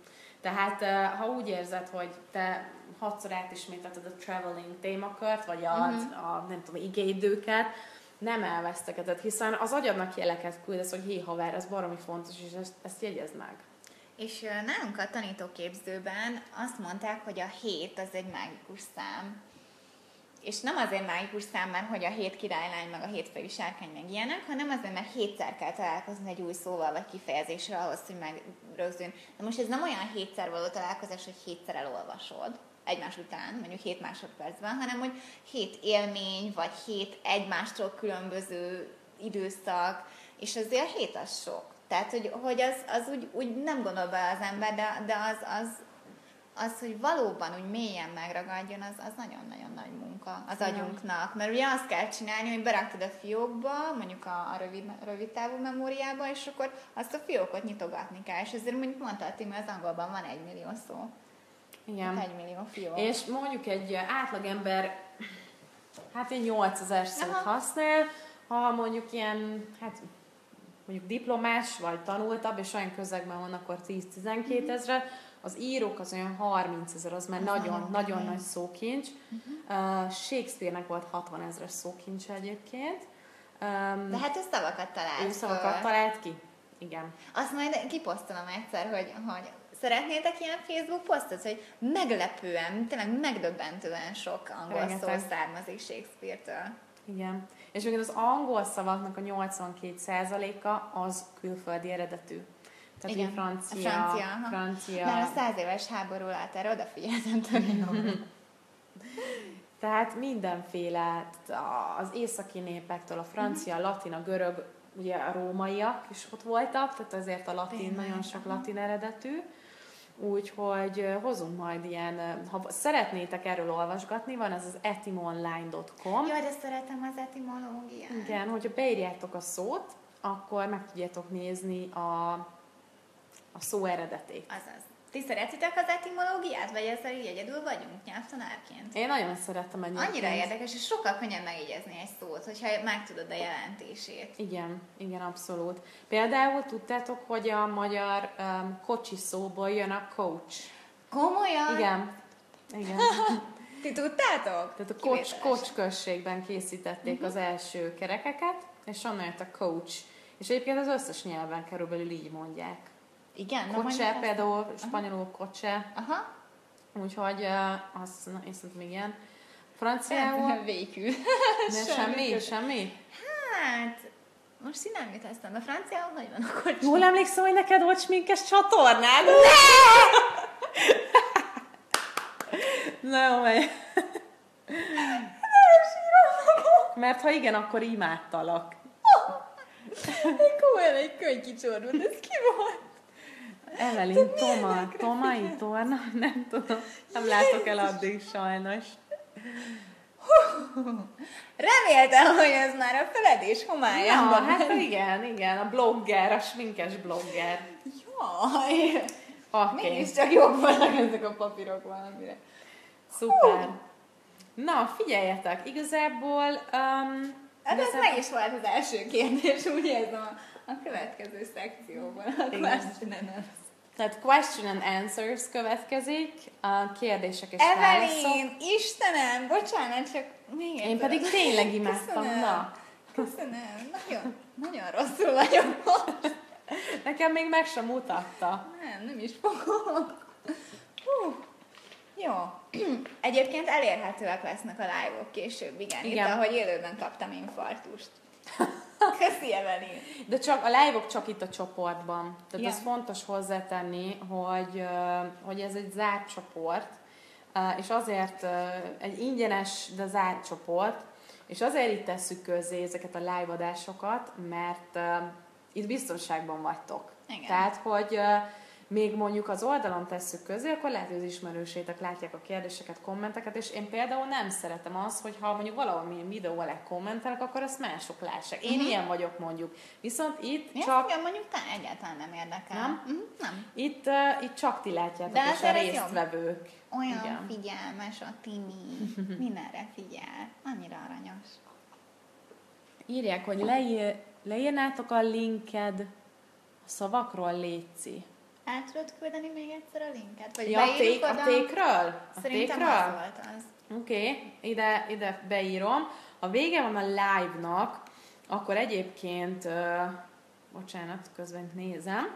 Tehát ha úgy érzed, hogy te hatszor átismételted a traveling témakört, vagy a, uh-huh. a nem tudom, igéidőket, nem elvesztegeted, hiszen az agyadnak jeleket küldesz, hogy hé haver, ez baromi fontos, és ezt, ezt jegyezd meg. És nálunk a tanítóképzőben azt mondták, hogy a hét az egy mágikus szám. És nem azért mágikus szám, mert hogy a hét királylány, meg a hétfejű sárkány, meg ilyenek, hanem azért, mert hétszer kell találkozni egy új szóval, vagy kifejezéssel ahhoz, hogy megrögzüljön. De most ez nem olyan hétszer való találkozás, hogy hétszer elolvasod egymás után, mondjuk hét másodpercben, hanem hogy hét élmény, vagy hét egymástól különböző időszak, és azért a hét az sok. Tehát, hogy, hogy az, az úgy, úgy nem gondol be az ember, de, de az, az, az, hogy valóban úgy mélyen megragadjon, az, az nagyon-nagyon nagy munka az agyunknak. Mert ugye azt kell csinálni, hogy beraktad a fiókba, mondjuk a, a rövid, rövid távú memóriába, és akkor azt a fiókot nyitogatni kell. És ezért, mondjuk mondta a Timi, az angolban van egy millió szó. Igen. Egy millió fiók. És mondjuk egy átlagember, hát egy nyolcezer szót használ, ha mondjuk ilyen, hát mondjuk diplomás, vagy tanultabb, és olyan közegben van, akkor tíz-tizenkét ezre, az írók az olyan harmincezer, az már az nagyon, nagyon nagy szókincs. Uh-huh. Uh, Shakespeare-nek volt hatvanezres szókincse egyébként. Um, De hát ő szavakat talált. Ő szavakat talált ki. Igen. Azt majd kiposztolom egyszer, hogy, hogy szeretnétek ilyen Facebook posztot, hogy meglepően, tényleg megdöbbentően sok angol Rengeteg. szó származik Shakespeare-től. Igen. És még az angol szavaknak a nyolcvankét százaléka az külföldi eredetű. Tehát igen, francia, a francia. francia. Mert a száz éves háború át erre odafigyeltem tőle. Tehát mindenféle, az északi népektől, a francia, a latin, a görög, ugye a rómaiak is ott voltak, tehát azért a latin, Tényleg. nagyon sok latin eredetű. Úgyhogy hozunk majd ilyen, ha szeretnétek erről olvasgatni, van ez az etymonline dot com. Jaj, de szeretem az etymológiát. Igen, hogyha beírjátok a szót, akkor meg tudjátok nézni a, a szó eredetét. Azaz. Ti szeretitek az etymológiát, vagy ezzel így egyedül vagyunk nyelvtanárként? Én nagyon szeretem egyébként. Annyira érdekes, és sokkal könnyebb megjegyezni egy szót, hogyha megtudod a jelentését. Igen, igen, abszolút. Például tudtátok, hogy a magyar um, kocsi szóból jön a coach. Komolyan? Igen. Igen. Ti tudtátok? Tehát a kocs, kocs községben készítették uh-huh. az első kerekeket, és onnan jött a coach. És egyébként az összes nyelven körülbelül így mondják. Igen? Kocse, például spanyolul kocse. Aha. Úgyhogy uh, azt, na, én szerintem igen. Franciául... Végül. semmi, semmi, semmi? Hát, most így nem jut eszembe. Franciául hogy van a kocsi? Jól emlékszem, hogy neked volt sminkes csatornád? Na jó, mely. Mert ha igen, akkor imádtalak. Komolyan egy könyv kicsorult, ez ki volt? Evelyn, Toma, Tomai, Torna, nem tudom. Nem látok el addig sajnos. Reméltem, hogy ez már a feledés homályában. Ja, hát igen, igen, a blogger, a sminkes blogger. Jaj, okay. Mégiscsak jók vannak ezek a papírok valamire. Szuper. Na, figyeljetek, igazából... Um, hát ez meg is volt az első kérdés, úgy érzem a, a következő szekcióban. A question and answers. Tehát question and answers következik, a kérdések és válaszok. Evelyn, Istenem, bocsánat, csak még Én pedig tényleg imádtam, Köszönöm. na. Köszönöm, nagyon, nagyon rosszul vagyok most. Nekem még meg sem mutatta. Nem, nem is fogok. Hú. Jó. Egyébként elérhetőek lesznek a live-ok később, igen. igen. Itt, ahogy élőben kaptam infarktust. Köszi, Evelyn. De csak a live-ok csak itt a csoportban. Tehát igen. ez fontos hozzátenni, hogy, hogy ez egy zárt csoport, és azért egy ingyenes, de zárt csoport, és azért itt tesszük közzé ezeket a live adásokat, mert itt biztonságban vagytok. Igen. Tehát, hogy még mondjuk az oldalon tesszük közé, akkor lehet, hogy az ismerősétek látják a kérdéseket, kommenteket, és én például nem szeretem azt, hogy ha mondjuk valahol milyen videó alá kommentelek, akkor azt mások lássák. Én uh-huh. ilyen vagyok mondjuk. Viszont itt Mi csak... Igen, mondjuk talán egyáltalán nem érdekel. Nem? Uh-huh. Nem. Itt, uh, itt csak ti látjátok, de és a résztvevők. Olyan igen. figyelmes a Timi. Mindenre figyel. Annyira aranyos. Írják, hogy leír, leírnátok a linked a szavakról, létszi. El tudod küldeni még egyszer a linket? Vagy ja, a, ték, a tékről? A Szerintem tékről? az volt az. Oké, okay. ide, ide beírom. Ha vége van a live-nak, akkor egyébként, uh, bocsánat, közben nézem,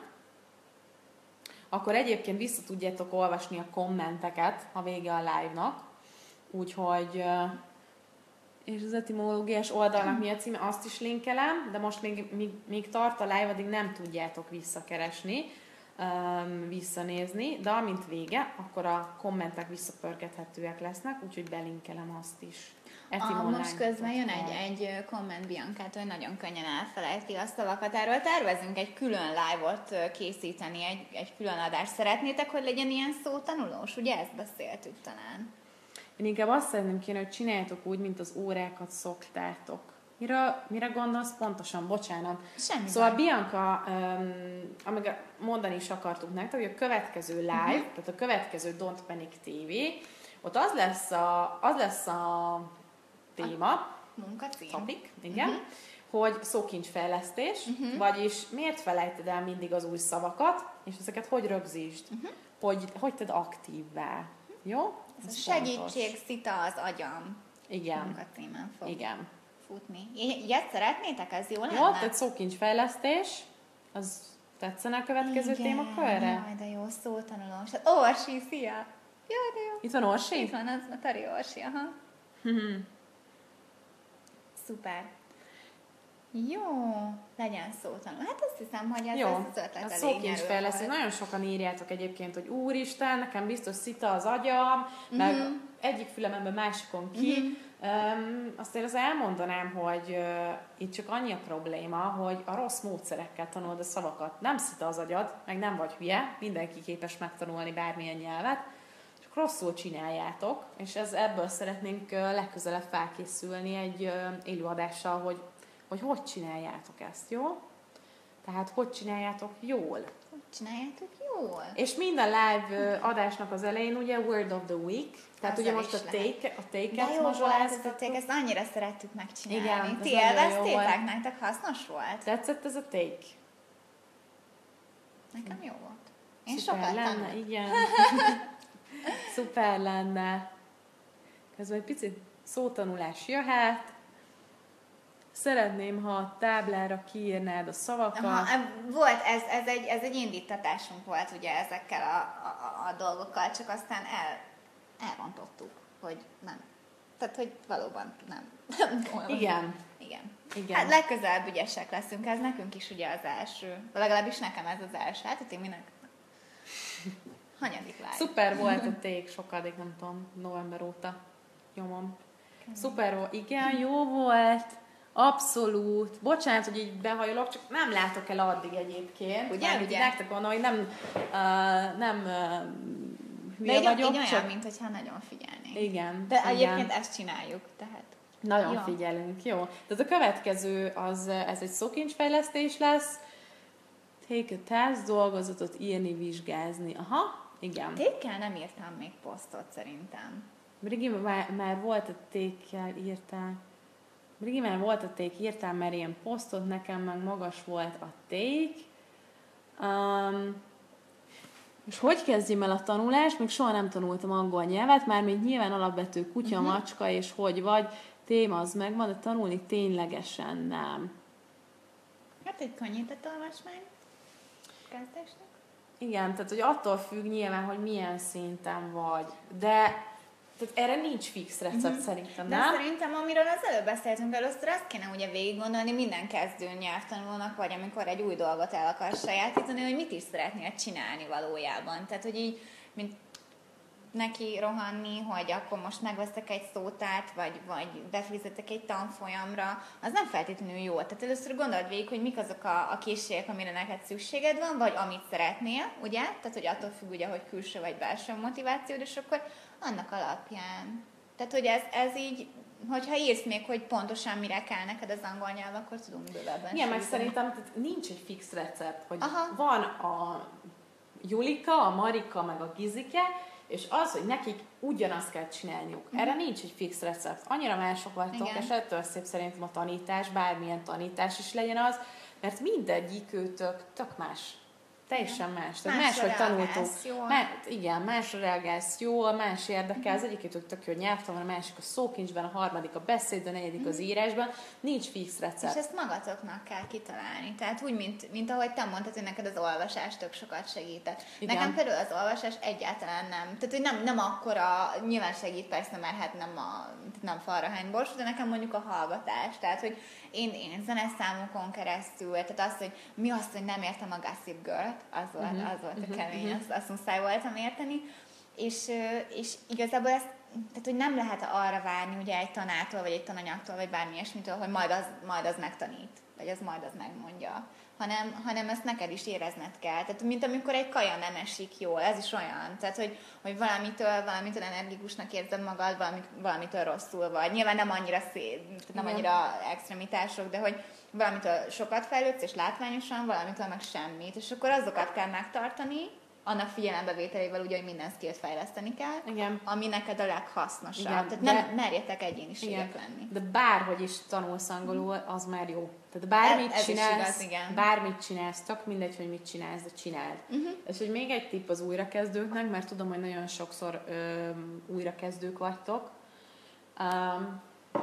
akkor egyébként vissza tudjátok olvasni a kommenteket, ha vége a live-nak. Úgyhogy, uh, és az etimológiás oldalnak mi a címe, azt is linkelem, de most még, még, még tart a live, addig nem tudjátok visszakeresni, um, visszanézni, de amint vége, akkor a kommentek visszapörgethetőek lesznek, úgyhogy belinkelem azt is. A, most közben jön egy, egy komment Biancától, hogy nagyon könnyen elfelejti a szavakat. Erről tervezünk egy külön live-ot készíteni, egy, egy külön adást. Szeretnétek, hogy legyen ilyen szótanulós? Ugye ezt beszéltük talán? Én inkább azt szeretném kérni, hogy csináljátok úgy, mint az órákat szoktátok. Mire, mire gondolsz pontosan? Bocsánat. Semmi szóval baj. Bianca, um, amíg mondani is akartuk nektek, hogy a következő live, uh-huh. tehát a következő Don't Panic té vé, ott az lesz a, az lesz a téma, a munkacím. Topic, igen, uh-huh. hogy szókincsfejlesztés, uh-huh. vagyis miért felejted el mindig az új szavakat, és ezeket hogy rögzítsd, uh-huh. hogy, hogy tedd aktívvá. Jó? Ez a segítség, szita az agyam. Igen. Munkacímen fog Igen. futni. Ilyet szeretnétek? Ez jó lenne? Jó, tehát szókincsfejlesztés, az tetszene a következő Igen, témakörre? jaj, de jó, szótanulós. Hát Orsi, szia! Jaj, de jó. Itt van Orsi? Itt van, az a Tari Orsi, aha. Mm-hmm. Szuper. Jó, legyen szótanuló. Hát azt hiszem, hogy ez, jó, ez az ötlet a elég szókincsfejlesztés. Nagyon sokan írjátok egyébként, hogy úristen, nekem biztos szita az agyam, mm-hmm. meg egyik fülememben másikon ki. Mm-hmm. Um, azt én az elmondanám, hogy uh, itt csak annyi a probléma, hogy a rossz módszerekkel tanulod a szavakat. Nem szita az agyad, meg nem vagy hülye, mindenki képes megtanulni bármilyen nyelvet, csak rosszul csináljátok, és ez, ebből szeretnénk uh, legközelebb felkészülni egy uh, élőadással, hogy hogy hogy csináljátok ezt, jó? Tehát hogy csináljátok jól. Hogy csináljátok jól. És minden live adásnak az elején ugye Word of the Week, tehát azzal ugye most a take, a take-et de jó volt ez a take, ezt annyira szerettük megcsinálni. Igen, ti élveztétek? Nektek hasznos volt? Tetszett ez a take? Nekem jó volt. Én Szuper sokat lenne, tanultam. igen. Szuper lenne. Közben egy picit szótanulás jöhet. Szeretném, ha a táblára kiírnád a szavakat. Aha, volt, ez, ez, egy, ez egy indítatásunk volt ugye ezekkel a, a, a dolgokkal, csak aztán el, elrontottuk, hogy nem. Tehát, hogy valóban nem. Igen. Igen. Igen. Hát legközelebb ügyesek leszünk, ez nekünk is ugye az első, legalábbis nekem ez az első, hát én minek hanyadik live. Szuper volt a ték, sokadik, nem tudom, november óta nyomom. Szuper volt, igen, jó volt. Abszolút. Bocsánat, hogy így behajolok, csak nem látok el addig egyébként. Ugye, nem, ugye? Nektek gondolom, hogy nem, uh, nem uh, hülye De vagyok. így olyan, csak... mintha nagyon figyelnénk. Igen. De igen. egyébként ezt csináljuk, tehát. Nagyon jó. figyelünk, jó. Tehát a következő, az, ez egy szókincsfejlesztés lesz. Take a task, dolgozatot írni, vizsgázni. Aha, igen. Tékkel nem írtam még posztot szerintem. Brigi, már, már volt a tékkel írtál. Brigi, már volt a ték, írtál már ilyen posztot, nekem meg magas volt a ték. Um, és hogy kezdjem el a tanulást? Még soha nem tanultam angol nyelvet, már még nyilván alapvető kutya, uh-huh. macska, és hogy vagy, téma az megvan, de tanulni ténylegesen nem. Hát egy könnyített olvasmány kezdésnek. Igen, tehát hogy attól függ nyilván, hogy milyen szinten vagy, de tehát erre nincs fix recept uh-huh. szerintem, de nem? szerintem, amiről az előbb beszéltünk, először azt kéne ugye végig gondolni minden kezdő nyelvtanulónak, vagy amikor egy új dolgot el akar sajátítani, hogy mit is szeretnél csinálni valójában. Tehát, hogy így, mint neki rohanni, hogy akkor most megveszek egy szótárt, vagy, vagy befizetek egy tanfolyamra, az nem feltétlenül jó. Tehát először gondold végig, hogy mik azok a, a készségek, amire neked szükséged van, vagy amit szeretnél, ugye? Tehát, hogy attól függ, ugye, hogy külső vagy belső motivációd, és akkor annak alapján. Tehát, hogy ez, ez így, hogyha írsz még, hogy pontosan mire kell neked az angol nyelv, akkor tudunk bővebben. Igen, meg szerintem tehát nincs egy fix recept, hogy aha. van a Julika, a Marika, meg a Gizike, és az, hogy nekik ugyanazt kell csinálniuk. Mm. Erre nincs egy fix recept. Annyira mások vagytok, és ettől szép szerintem a tanítás, bármilyen tanítás is legyen az, mert mindegyik őtök tök más. Teljesen más. Tehát másra máshogy tanultunk. Má, igen, másra reagálsz jól, más érdekel. Az egyikük tök jó nyelvtan, a másik a szókincsben, a harmadik a beszédben, a negyedik az írásban. Nincs fix recept. És ezt magatoknak kell kitalálni. Tehát úgy, mint, mint ahogy te mondtad, hogy neked az olvasás tök sokat segített. Igen. Nekem például az olvasás egyáltalán nem. Tehát, hogy nem, nem akkora, nyilván segít persze, mert hát nem, a, nem falrahány bors, de nekem mondjuk a hallgatás. Tehát, hogy én, én zeneszámokon keresztül, tehát azt, hogy mi azt, hogy nem értem a Gossip Girl-t, az volt, uh-huh. az volt a kemény, uh-huh. azt, azt muszáj voltam érteni, és, és igazából ezt, tehát hogy nem lehet arra várni ugye egy tanártól, vagy egy tananyagtól, vagy bármi ilyesmitől, hogy majd az, majd az megtanít, vagy az majd az megmondja, hanem, hanem ezt neked is érezned kell. Tehát mint amikor egy kaja nem esik jól, ez is olyan. Tehát, hogy, hogy valamitől, valamitől energikusnak érzed magad, valamit, valamitől rosszul vagy. Nyilván nem annyira szép, nem annyira extremitások, de hogy valamitől sokat fejlődsz, és látványosan, valamitől meg semmit. És akkor azokat kell megtartani, annak figyelembevételével ugye, hogy minden skillt fejleszteni kell, igen. ami neked a leghasznosabb. Igen, tehát nem merjetek egyéniségek lenni. De bárhogy is tanulsz angolul, az már jó. Tehát bármit ez, ez csinálsz, igaz, bármit csinálsz, tök mindegy, hogy mit csinálsz, de csináld. Uh-huh. És hogy még egy tipp az újrakezdőknek, mert tudom, hogy nagyon sokszor ö, újrakezdők vagytok. Um,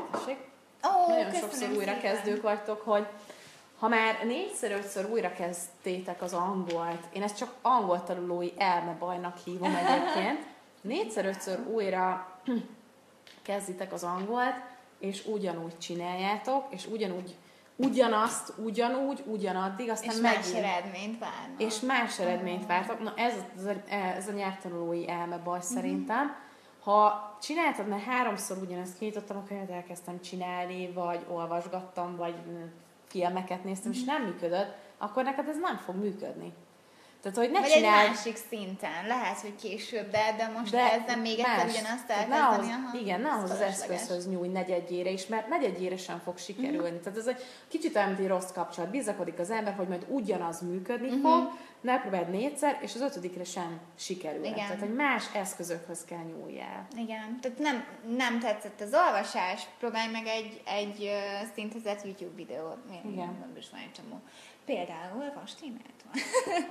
oh, nagyon sokszor újrakezdők vagytok, hogy ha már négyszer-ötször újra kezdtétek az angolt, én ezt csak angol tanulói elmebajnak hívom egyébként, négyszer-ötször újra kezditek az angolt, és ugyanúgy csináljátok, és ugyanúgy, ugyanazt, ugyanúgy, ugyanaddig, aztán és megint. más eredményt várnak. És más eredményt vártok. Na ez, ez, a, ez a nyelvtanulói elmebaj mm-hmm. szerintem. Ha csináltad, mert háromszor ugyanezt kinyitottam a könyvet, elkezdtem csinálni, vagy olvasgattam, vagy filmeket néztem, mm-hmm. és nem működött, akkor neked ez nem fog működni. Tehát, hogy ne vagy csináld... egy másik szinten. Lehet, hogy később, de, de most de ezzel még egyszer ugyanazt elkezdeni. Ahhoz, igen, ne ahhoz az eszközhöz nyújj negyedjére is, mert negyedjére sem fog sikerülni. Mm-hmm. Tehát ez egy kicsit olyan, mint egy rossz kapcsolat. Bizakodik az ember, hogy majd ugyanaz működni mm-hmm. fog, ne próbáld négyszer, és az ötödikre sem sikerül. Igen. Tehát, hogy más eszközökhöz kell nyúljál. Igen. Tehát nem, nem tetszett az olvasás, próbálj meg egy, egy uh, szintezett YouTube videót. Igen. Nem is van egy csomó. Például most tímát van.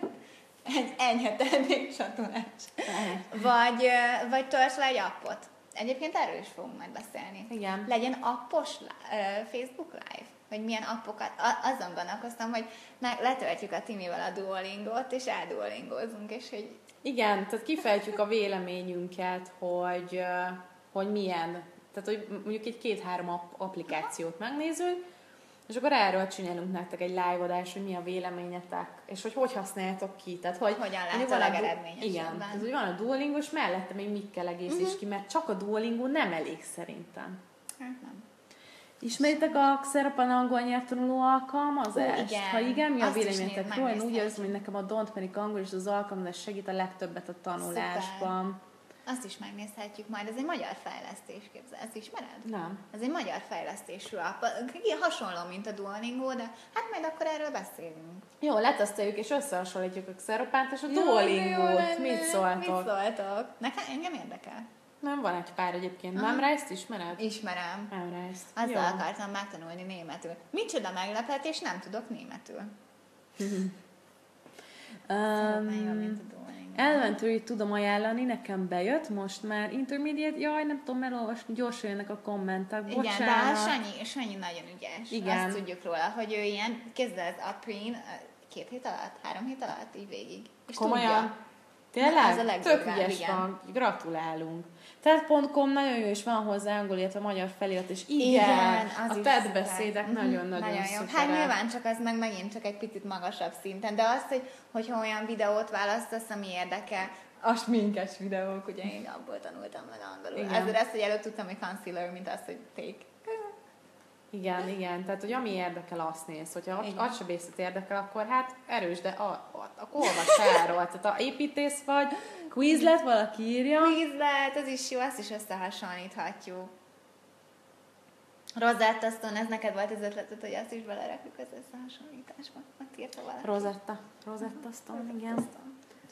Egy enyhe termékcsatolás. Vagy, vagy tölts le egy appot. Egyébként erről is fogunk majd beszélni. Igen. Legyen appos uh, Facebook Live, hogy milyen appokat. A- azon gondolkoztam, hogy letöltjük a Timivel a Duolingot, és elduolingózunk, és hogy... Igen, tehát kifejtjük a véleményünket, hogy, hogy milyen. Tehát, hogy mondjuk egy két-három app- applikációt megnézünk, és akkor erről csinálunk nektek egy live-adást, hogy mi a véleményetek, és hogy hogy használjátok ki. Tehát, hogy hogyan lehet a legeredményesebben. Igen, tehát, hogy van a Duolingo, és mellette még mit kell egészíts uh-huh. ki, mert csak a Duolingo nem elég szerintem. Hát nem. Ismeritek a Xerapan angol nyelvtanuló alkalmazást? Uh, igen. Ha igen, mi a véleményetek róla? Én úgy érzem, hogy nekem a Don't Panic angol és az alkalmazás segít a legtöbbet a tanulásban. Szuper. Azt is megnézhetjük majd, ez egy magyar fejlesztés, képzel. Ezt ismered? Nem. Ez egy magyar fejlesztésű app. Hasonló, mint a Duolingo, de hát majd akkor erről beszélünk. Jó, leteszteljük és összehasonlítjuk a Xerapant és a Duolingót. Mit szóltok? Mit szóltok? Nekem engem érdekel. Nem, van egy pár egyébként. Memrise-t ismered? Ismerem. Memrise-t. Azzal jó. Akartam megtanulni németül. Micsoda meglepetés, nem tudok németül. um, Elementary tudom ajánlani, nekem bejött, most már intermediate, jaj, nem tudom elolvasni, gyorsan jönnek a kommentek, bocsánat. Igen, de a Sanyi, Sanyi nagyon ügyes. Igen. Azt tudjuk róla, hogy ő ilyen, kezdve az Aprin két hét alatt, három hét alatt, így végig. És komolyan? Tudja. Tényleg? Tök ügyes van, gratulálunk. té e dé pont com nagyon jó, és van hozzá angol, illetve magyar felirat, és igen, igen az a té e dé beszédek nagyon-nagyon szuperek. Hát nyilván csak az meg megint csak egy picit magasabb szinten, de az, hogy, hogyha olyan videót választasz, ami érdekel, a sminkes videók, ugye én abból tanultam meg angolul. Ezért ezt, hogy előtt tudtam, hogy concealer, mint az, hogy take. Igen, igen, tehát hogy ami érdekel, azt néz. Hogyha agysebészet érdekel, akkor hát erős, de a, a, akkor olvas erről. Tehát ha építész vagy, Quizlet valaki írja. Quizlet, ez is jó, ezt is összehasonlíthatjuk. Rosetta Stone, ez neked volt az ötletet, hogy ezt is belerakjuk az összehasonlításba. Ott írta valaki. Rosetta. Rosetta Stone, Rosetta igen. Stone.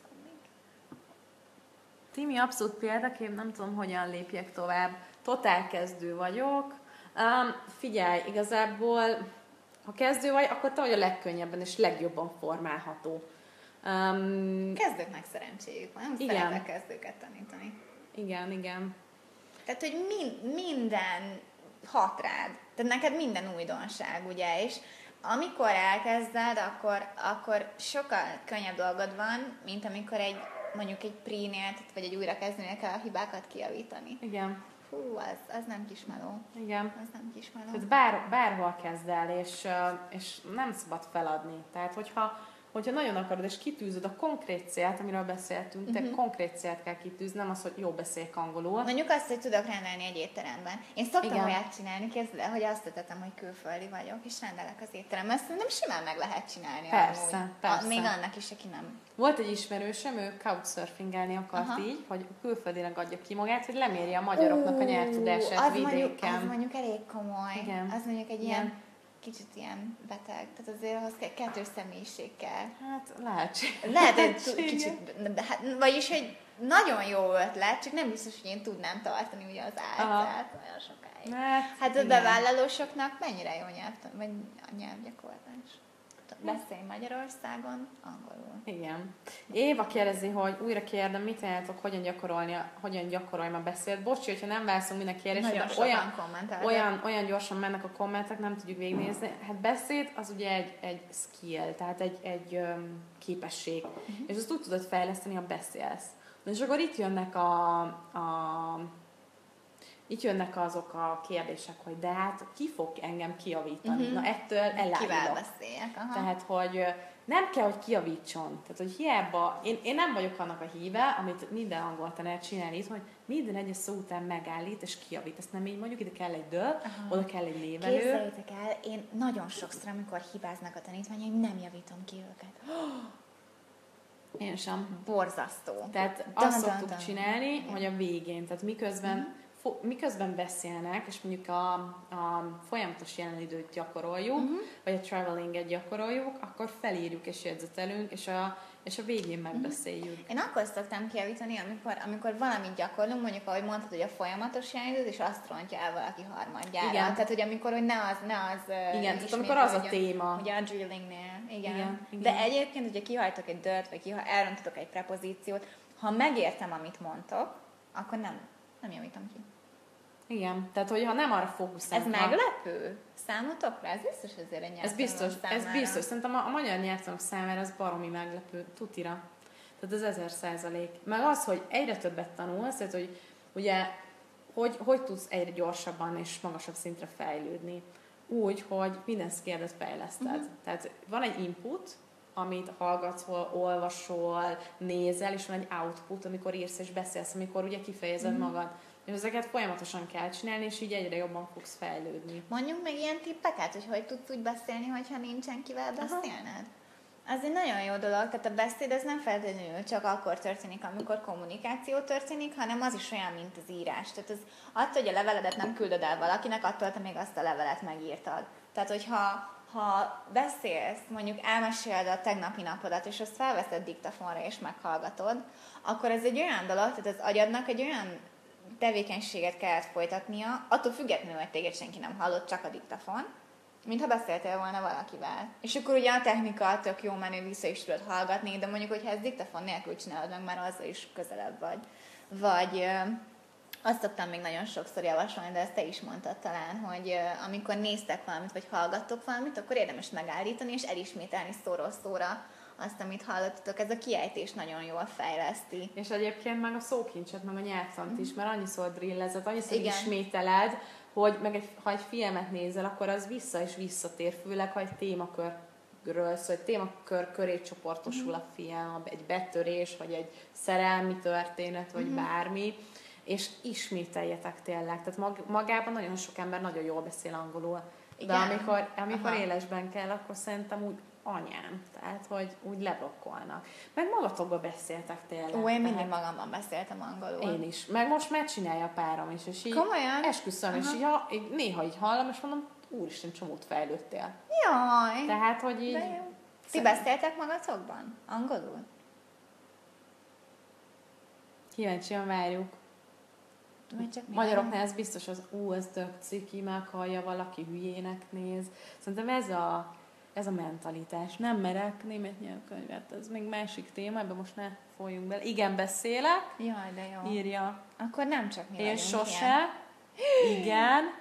Timi abszolút példakép, nem tudom, hogyan lépjek tovább. Totál kezdő vagyok. Um, figyelj, igazából, ha kezdő vagy, akkor te vagy a legkönnyebben és legjobban formálható. Um, Kezdőknek szerencséjük van, nem igen. szeretek kezdőket tanítani. Igen, igen. Tehát, hogy min, minden hat rád. Tehát neked minden újdonság, ugye? És amikor elkezded, akkor, akkor sokkal könnyebb dolgod van, mint amikor egy, mondjuk egy prínél, vagy egy újrakezdőnél kell a hibákat kijavítani. Igen. Hú, az, az nem kismeló. Igen. Az nem kismeló. Tehát bár, bárhol kezd el, és, és nem szabad feladni. Tehát, hogyha hogyha nagyon akarod, és kitűzöd a konkrét célt, amiről beszéltünk, uh-huh. te konkrét célt kell kitűzni, nem az, hogy jó beszéljek angolul. Mondjuk azt, hogy tudok rendelni egy étteremben. Én szoktam Igen. olyat csinálni, képzeld el, hogy azt tetem, hogy külföldi vagyok, és rendelek az étteremben. Ezt nem simán meg lehet csinálni. Persze, amúgy. persze. A, még annak is, aki nem. Volt egy ismerősöm, ő couchsurfingelni akart Aha. így, hogy külföldinek adja ki magát, hogy lemérje a magyaroknak a nyelvtudását az vidéken. Mondjuk, az mondjuk elég komoly. Igen. Az mondjuk egy Igen. ilyen kicsit ilyen beteg, tehát azért ahhoz kell, kettős személyiség kell. Hát lehetséges. Lehet egy kicsit, de hát, vagyis egy nagyon jó ötlet, csak nem biztos, hogy én tudnám tartani ugye az álcát olyan sokáig. Hát, hát a bevállalósoknak mennyire jó nyelv, vagy a nyelvgyakorlás? Beszélj Magyarországon angolul. Igen. Éva kérdezi, hogy újra kérdem, mit ajánlatok, hogyan gyakorolni, hogyan gyakorolni a beszélt. Bocsi, hogyha nem válaszolunk minden kérdésre, de olyan, olyan, olyan gyorsan mennek a kommentek, nem tudjuk végignézni. Hát beszéd az ugye egy, egy skill, tehát egy, egy um, képesség. Uh-huh. És azt úgy tudod fejleszteni, ha beszélsz. És akkor itt jönnek a, a Itt jönnek azok a kérdések, hogy de hát ki fog engem kijavítani? Uh-huh. Na ettől elállok. Kivel beszéljek? Aha. Tehát, hogy nem kell, hogy kijavítson. Tehát, hogy hiába, én, én nem vagyok annak a híve, amit minden angol tanár csinál itt, hogy minden egyes szó után megállít és kijavít. Ezt nem így mondjuk, ide kell egy dö, Aha. oda kell egy névelő. Képzeljétek el, én nagyon sokszor, amikor hibáznak a tanítványaim, nem javítom ki őket. Én sem. Borzasztó. Tehát dun, azt dun, szoktuk dun. csinálni, Igen. hogy a végén, tehát miközben uh-huh. Fo- miközben beszélnek, és mondjuk a, a folyamatos jelenidőt gyakoroljuk, uh-huh. vagy a travelinget gyakoroljuk, akkor felírjuk és jegyzetelünk, és a, és a végén megbeszéljük. Uh-huh. Én akkor szoktam kijavítani, amikor, amikor valamit gyakorlunk, mondjuk ahogy mondtad, hogy a folyamatos jelenidőt, és azt rontja el valaki harmadjára. Igen. Tehát, hogy amikor hogy ne az, ne az igen, tehát amikor az a téma. Ugye a drillingnél. Igen. Igen, igen. De egyébként, hogyha kihajtok egy dört, vagy kiha, elrontatok egy prepozíciót, ha megértem, amit mondtok, akkor nem, nem javítom ki. Igen, tehát hogyha nem arra fókuszálunk. Ez meglepő számotokra? Ez biztos azért egy Ez biztos, ez biztos. Szerintem a, a magyar nyelvtanok számára ez baromi meglepő, tutira. Tehát ez ezer százalék. Meg az, hogy egyre többet tanulsz, tehát hogy ugye, hogy, hogy tudsz egyre gyorsabban és magasabb szintre fejlődni. Úgy, hogy minden skillet fejleszted. Uh-huh. Tehát van egy input, amit hallgatsz, olvasol, nézel, és van egy output, amikor írsz és beszélsz, amikor ugye kifejezed uh-huh. magad. És ezeket folyamatosan kell csinálni, és így egyre jobban fogsz fejlődni. Mondjuk meg ilyen tippeket, hogy hogy tudsz úgy beszélni, hogyha nincsen kivel beszélned? Az egy nagyon jó dolog, tehát a beszéd ez nem feltétlenül csak akkor történik, amikor kommunikáció történik, hanem az is olyan, mint az írás. Tehát az, attól, hogy a leveledet nem küldöd el valakinek, attól te még azt a levelet megírtad. Tehát, hogyha ha beszélsz, mondjuk elmeséled a tegnapi napodat, és azt felveszed diktafonra, és meghallgatod, akkor ez egy olyan dolog, tehát az agyadnak egy olyan tevékenységet kellett folytatnia, attól függetlenül, hogy téged senki nem hallott, csak a diktafon, mintha beszéltél volna valakivel. És akkor ugye a technika tök jó menő, vissza is tudod hallgatni, de mondjuk, hogyha ez diktafon nélkül csinálod meg, már azzal is közelebb vagy. Vagy ö, azt szoktam még nagyon sokszor javasolni, de ezt te is mondtad talán, hogy ö, amikor néztek valamit, vagy hallgattok valamit, akkor érdemes megállítani, és elismételni szóról szóra azt, amit hallottatok. Ez a kiejtés nagyon jól fejleszti. És egyébként meg a szókincset, meg a nyelvtant is, mert annyiszor drillezed, annyiszor Igen. ismételed, hogy meg egy, ha egy filmet nézel, akkor az vissza és visszatér, főleg, ha egy témakörről, szóval egy témakör köré csoportosul a film, egy betörés, vagy egy szerelmi történet, vagy uh-huh. bármi, és ismételjetek tényleg. Tehát magában nagyon sok ember nagyon jól beszél angolul. De Igen. amikor, amikor élesben kell, akkor szerintem úgy anyám, tehát, hogy úgy leblokkolnak. Meg magatokba beszéltek tényleg. Ó, én mindig magamban beszéltem angolul. Én is. Meg most már csinálja a párom is, és így Komolyan? esküszöm, és így, ha, így néha így hallom, és mondom, úristen, csomót fejlődtél. Jaj! Tehát, hogy így... Ti beszéltek magatokban? Angolul? Kíváncsian várjuk. Magyaroknál ez biztos az, ú, ez tök ciki, meghallja, valaki hülyének néz. Szerintem ez a Ez a mentalitás. Nem merek német nyelvkönyvet. Ez még másik téma, ebben most ne folyjunk bele. Igen, beszélek. Jaj, de jó. Írja. Akkor nem csak mi Én vagyunk sose. ilyen. Igen.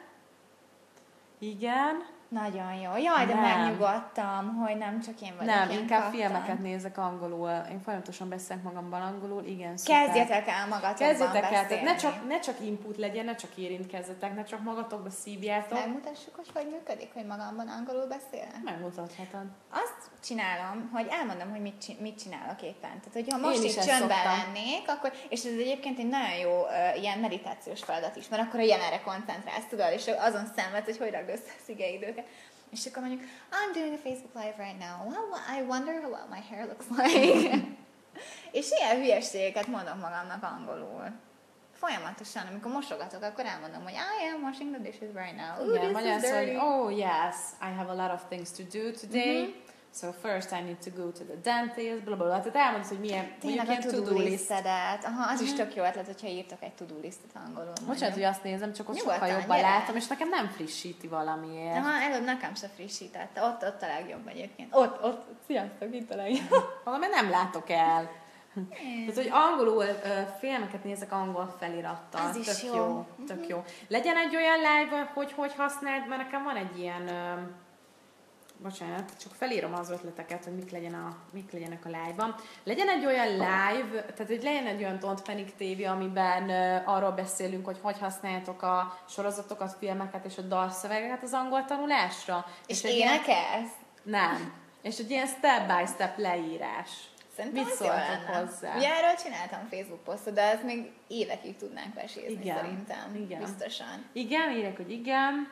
Igen. Nagyon jó. Jaj, de Nem. megnyugodtam, hogy nem csak én vagyok Nem, ilyen inkább kattan. filmeket nézek angolul. Én folyamatosan beszélek magamban angolul. Igen, szuper. Kezdjetek el magatokban Kezdjetek el, tehát beszélni. ne csak, ne csak input legyen, ne csak érintkezzetek, ne csak magatokba szívjátok. Megmutassuk, hogy hogy működik, hogy magamban angolul beszélek? Megmutathatod. Azt csinálom, hogy elmondom, hogy mit, csi- mit csinálok éppen. Tehát, hogyha Én most is itt ezt csöndben szoktam. lennék, akkor, és ez egyébként egy nagyon jó uh, ilyen meditációs feladat is, mert akkor a jelenre koncentrálsz, tudod, és azon szenvedsz, hogy hogy ragd össze a szigeidőket. És akkor mondjuk, I'm doing a Facebook Live right now. Well, I wonder what my hair looks like. És ilyen hülyeségeket mondok magamnak angolul. Folyamatosan, amikor mosogatok, akkor elmondom, hogy I am washing the dishes right now. Ooh, Igen, this vagy is azt, dirty. hogy oh yes, I have a lot of things to do today. Mhm. So first I need to go to the dentist, bla bla bla. Tehát elmondod, hogy milyen, Tényleg mondjuk a ilyen to-do to-do list. listedet. Aha, az is tök jó ötlet, hogyha írtok egy to-do listet angolul. Bocsánat, hogy azt nézem, csak ott Nyugodtan, sokkal jobban gyere. látom, és nekem nem frissíti valamiért. Aha, előbb nekem se frissítette. Ott, ott a legjobb egyébként. Ott, ott. Sziasztok, itt a legjobb. Valami nem látok el. Tehát, hogy angolul ö, filmeket nézek angol felirattal. Az is tök jó. jó. Tök jó. Legyen egy olyan live, hogy hogy használd, mert nekem van egy ilyen... Ö, bocsánat, csak felírom az ötleteket, hogy mik, legyen a, mik legyenek a live-ban. Legyen egy olyan live, tehát hogy legyen egy olyan Don't Panic té vé, amiben uh, arról beszélünk, hogy hogy használjátok a sorozatokat, filmeket és a dalszövegeket az angol tanulásra. És, egy ilyen- énekelsz? Nem. És egy ilyen step-by-step leírás. Szerintem Mit az jó szóltok lenne. hozzá? Ugye erről csináltam Facebook posztot, de ezt még évekig tudnánk vesézni Igen, szerintem. igen. Biztosan. Igen, írják, hogy igen.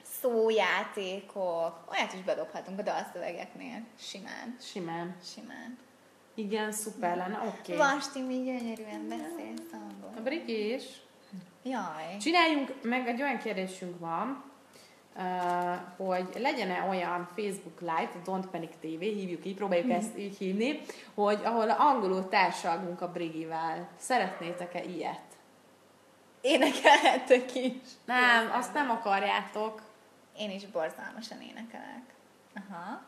Szójátékok, olyat is bedobhatunk a dalszövegeknél. Simán. Simán. Simán. Igen, szuper lenne, oké. Okay. Vasti, mi gyönyörűen beszélsz angol. A Brigi is. Jaj. Csináljunk, meg egy olyan kérdésünk van, uh, hogy legyen-e olyan Facebook Live, a Don't Panic té vé, hívjuk így, próbáljuk Mhm. ezt így hívni, hogy ahol angolul társalgunk a Brigivel. Szeretnétek-e ilyet? Énekelhettek is. Nem, azt nem akarjátok. Én is borzalmasan énekelek. Aha.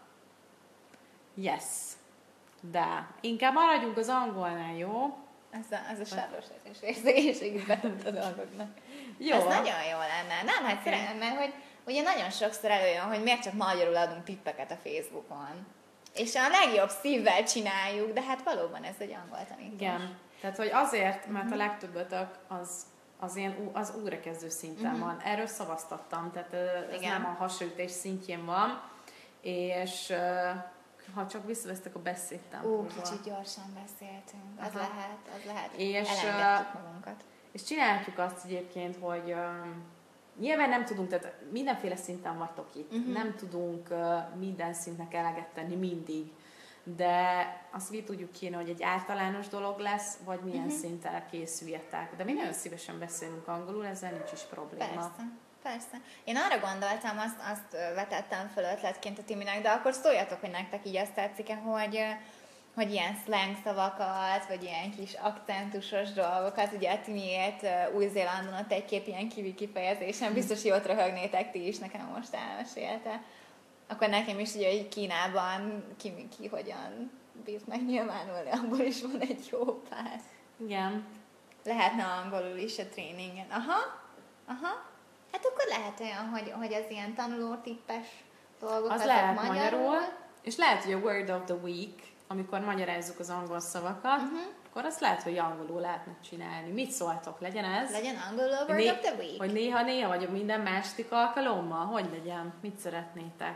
Yes. De inkább maradjunk az angolnál, jó? Ez a, ez a sáros és érzékenységét betett a dolgoknak. Jó. Ez nagyon jó lenne. Nem, hát szeretném, mert hogy ugye nagyon sokszor előjön, hogy miért csak magyarul adunk tippeket a Facebookon. És a legjobb szívvel csináljuk, de hát valóban ez egy angol tanítás. Igen. Tehát, hogy azért, mert a legtöbbötök az, az, ilyen, ú- az újrakezdő szinten Mhm. van. Erről szavaztattam, tehát ö, ez Igen. nem a hasonlítés szintjén van. És ö, ha csak visszavesztek a Ó, beszédtempóba. kicsit gyorsan beszéltünk. Az Aha. lehet, az lehet. És, Elengedtük magunkat. És csinálhatjuk azt egyébként, hogy ö, nyilván nem tudunk, tehát mindenféle szinten vagytok itt. Mhm. Nem tudunk ö, minden szintnek eleget tenni mindig. De azt mi tudjuk kéne, hogy egy általános dolog lesz, vagy milyen Mhm. szinten készüljetek. De mi nagyon szívesen beszélünk angolul, ezzel nincs is probléma. Persze, persze. Én arra gondoltam, azt, azt ö, vetettem föl ötletként a Timinek, de akkor szóljatok, hogy nektek így azt tetszik, hogy, ö, hogy ilyen slang szavakat, vagy ilyen kis akcentusos dolgokat, ugye a Timiért ö, Új-Zélandon ott egy-két ilyen kiwi kifejezésen, biztos jót röhögnétek ti is, nekem most elmesélte. Akkor nekem is ugye így Kínában ki, ki hogyan bírt megnyilvánulni, abból is van egy jó pár. Igen. Lehetne angolul is a tréningen. Aha, aha. Hát akkor lehet olyan, hogy, hogy az ilyen tanulótippes dolgok, Az azok lehet magyarul. magyarul, és lehet, hogy a Word of the Week, amikor magyarázzuk az angol szavakat, Uh-huh. akkor azt lehet, hogy angolul lehetne csinálni. Mit szóltok? Legyen ez? Legyen angolul a Word Né- of the Week. Hogy néha-néha, vagy minden másik alkalommal? Hogy legyen? Mit szeretnétek?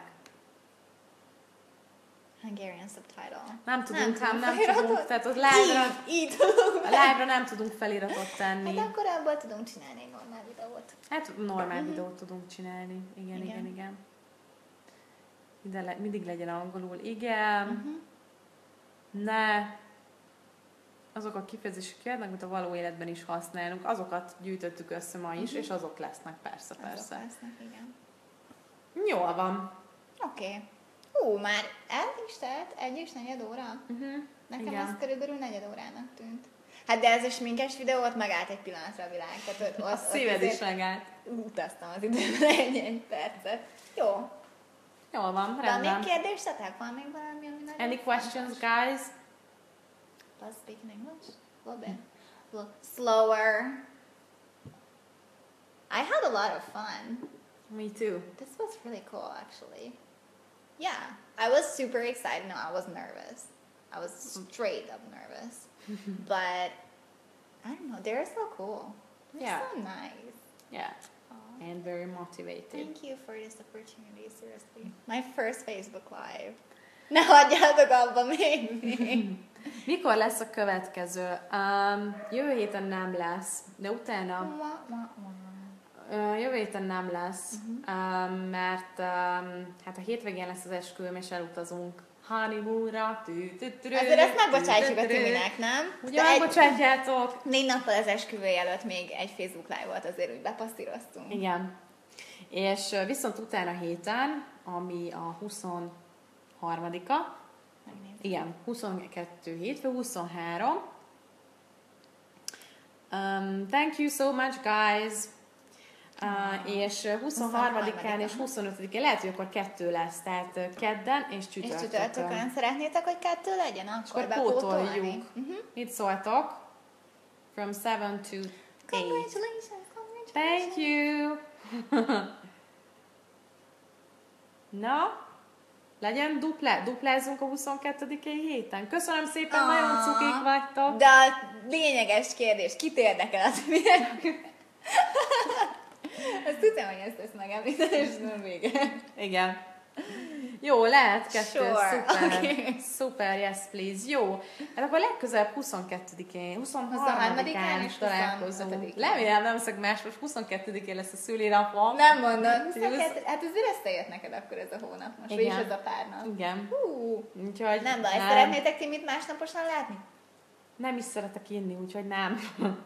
Hungarian subtitle. Nem tudunk, nem, tudunk nem feliratot? tudunk, tehát ott live-ra, Így, így tudunk. a live-ra nem tudunk feliratot tenni. Hát akkor abból tudunk csinálni egy normál videót. Hát normál Mhm. videót tudunk csinálni. Igen, igen, Igen. igen. igen. Ide le, mindig legyen angolul. Igen. Uh-huh. Ne. Azok a kifejezések jönnek, amit a való életben is használunk, azokat gyűjtöttük össze ma is, Mhm. és azok lesznek, persze, persze. Azok lesznek, igen. Jól van. Oké. Okay. Hú, már el is telt egy és negyed óra? Uh-huh. Nekem Igen. ez körülbelül negyed órának tűnt. Hát de ez a sminkes videó, ott megállt egy pillanatra a világ. Tehát ott, A ott, ott szíved is azért megállt. utaztam az időben egy, egy percet. Jó. Jól van, Van rendben. még kérdésetek? Van még valami, ami nagyon Any questions, fontos? guys? Let's speak in English a little bit. A little slower. I had a lot of fun. Me too. This was really cool, actually. Yeah, I was super excited. No, I was nervous. I was straight up nervous. But I don't know, they're so cool. They're Yeah. so nice. Yeah. Aw. And very motivated. Thank you for this opportunity, seriously. My first Facebook Live. Ne hagyjátok abba még. Mikor lesz a következő? Um, jövő héten nem lesz, de utána Wah, wah, wah. uh, jövő héten nem lesz, um, mert um, hát a hétvégén lesz az esküvőm, és elutazunk honeymoonra. Azért ezt megbocsátjuk a Timinek, nem? Ugye De egy- megbocsátjátok? Négy nappal az esküvője előtt még egy Facebook Live volt, azért úgy bepasszíroztunk. Igen. És uh, viszont utána héten, ami a huszonharmadika, Megnézem. igen, huszonkettő hétfő, huszonhárom. Um, thank you so much, guys! Uh, és uh, huszonharmadikán és huszonötödikén lehet, hogy akkor kettő lesz, tehát uh, kedden és És csütörtökön. csütörtökön szeretnétek, hogy kettő legyen? Akkor, Akkor bepótolni? pótoljuk. Uh-huh. Mit szóltok? From seven to eight. Congratulations, congratulations. Thank you! Na, legyen dupla, duplázunk a huszonkettedikei héten. Köszönöm szépen, Ah. nagyon cukik vagytok. De a lényeges kérdés, kit érdekel az milyen? Azt tudtam, hogy ezt ezt megemlíteni, és nem vége. Igen. Jó, lehet kettő, Sure, szuper. okay. Szuper, yes please. Jó, hát akkor legközelebb huszonkettedikén, huszonharmadikán huszonharmadikán is és találkozunk. huszonötödikén. Remélem nem szok más, most huszonkettedikén lesz a szülinapom. Nem mondod. Úgyhogy huszonkettő Hát azért összejött neked akkor ez a hónap most, Igen. vagyis ez a pár nap. Igen. Hú. Úgyhogy Nem baj, szeretnétek Timit másnaposan látni? Nem is szeretek inni, úgyhogy nem.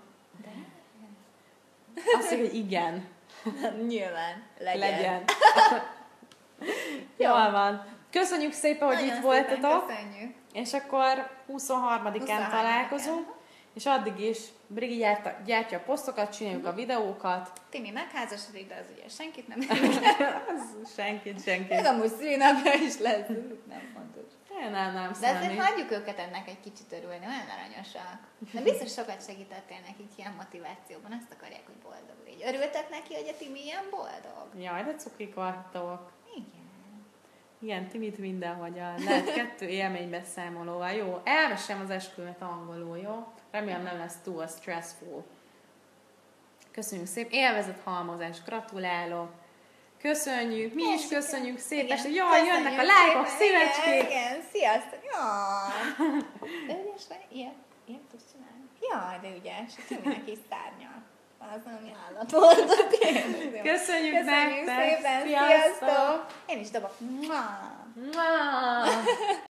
Azt mondja, hogy igen. Nyilván. Legyen. Legyen. Jó. Jól van. Köszönjük szépen, hogy Nagyon itt szépen voltatok. Köszönjük. És akkor huszonharmadikán huszonharmadikán. találkozunk, és addig is Brigi gyárta, gyártja a posztokat, csináljuk a videókat. Timi megházasodik, de az ugye senkit nem Az senkit, senkit. Meg amúgy szülinapja is lesz, nem fontos. Nem, nem, nem De azért számít. hagyjuk őket ennek egy kicsit örülni, olyan aranyosak. De biztos sokat segítettél nekik ilyen motivációban, azt akarják, hogy boldog légy. Örültek neki, hogy a Timi ilyen boldog? Jaj, de cukik vagytok. Igen. Igen, Timit mindenhogyan. Lehet kettő élménybeszámolóval. Jó, elmesem az esküvőmet angolul, jó? Remélem nem lesz túl stressful. Köszönjük szépen. Élvezett halmozás. Gratulálok. Köszönjük. Mi is köszönjük szépen. Igen. Jaj, jönnek a Köszönjük lájkok, szépen. szívecskék. Igen, igen. Sziasztok. Jaj. De ügyes vagy? Ilyet, ilyet tudsz csinálni? Jaj, de ügyes. Timinek is szárnyal. Az valami állat volt. Tényleg. Köszönjük Köszönjük nektek. szépen. Sziasztok. Sziasztok. Én is dobok. Mua. Mua.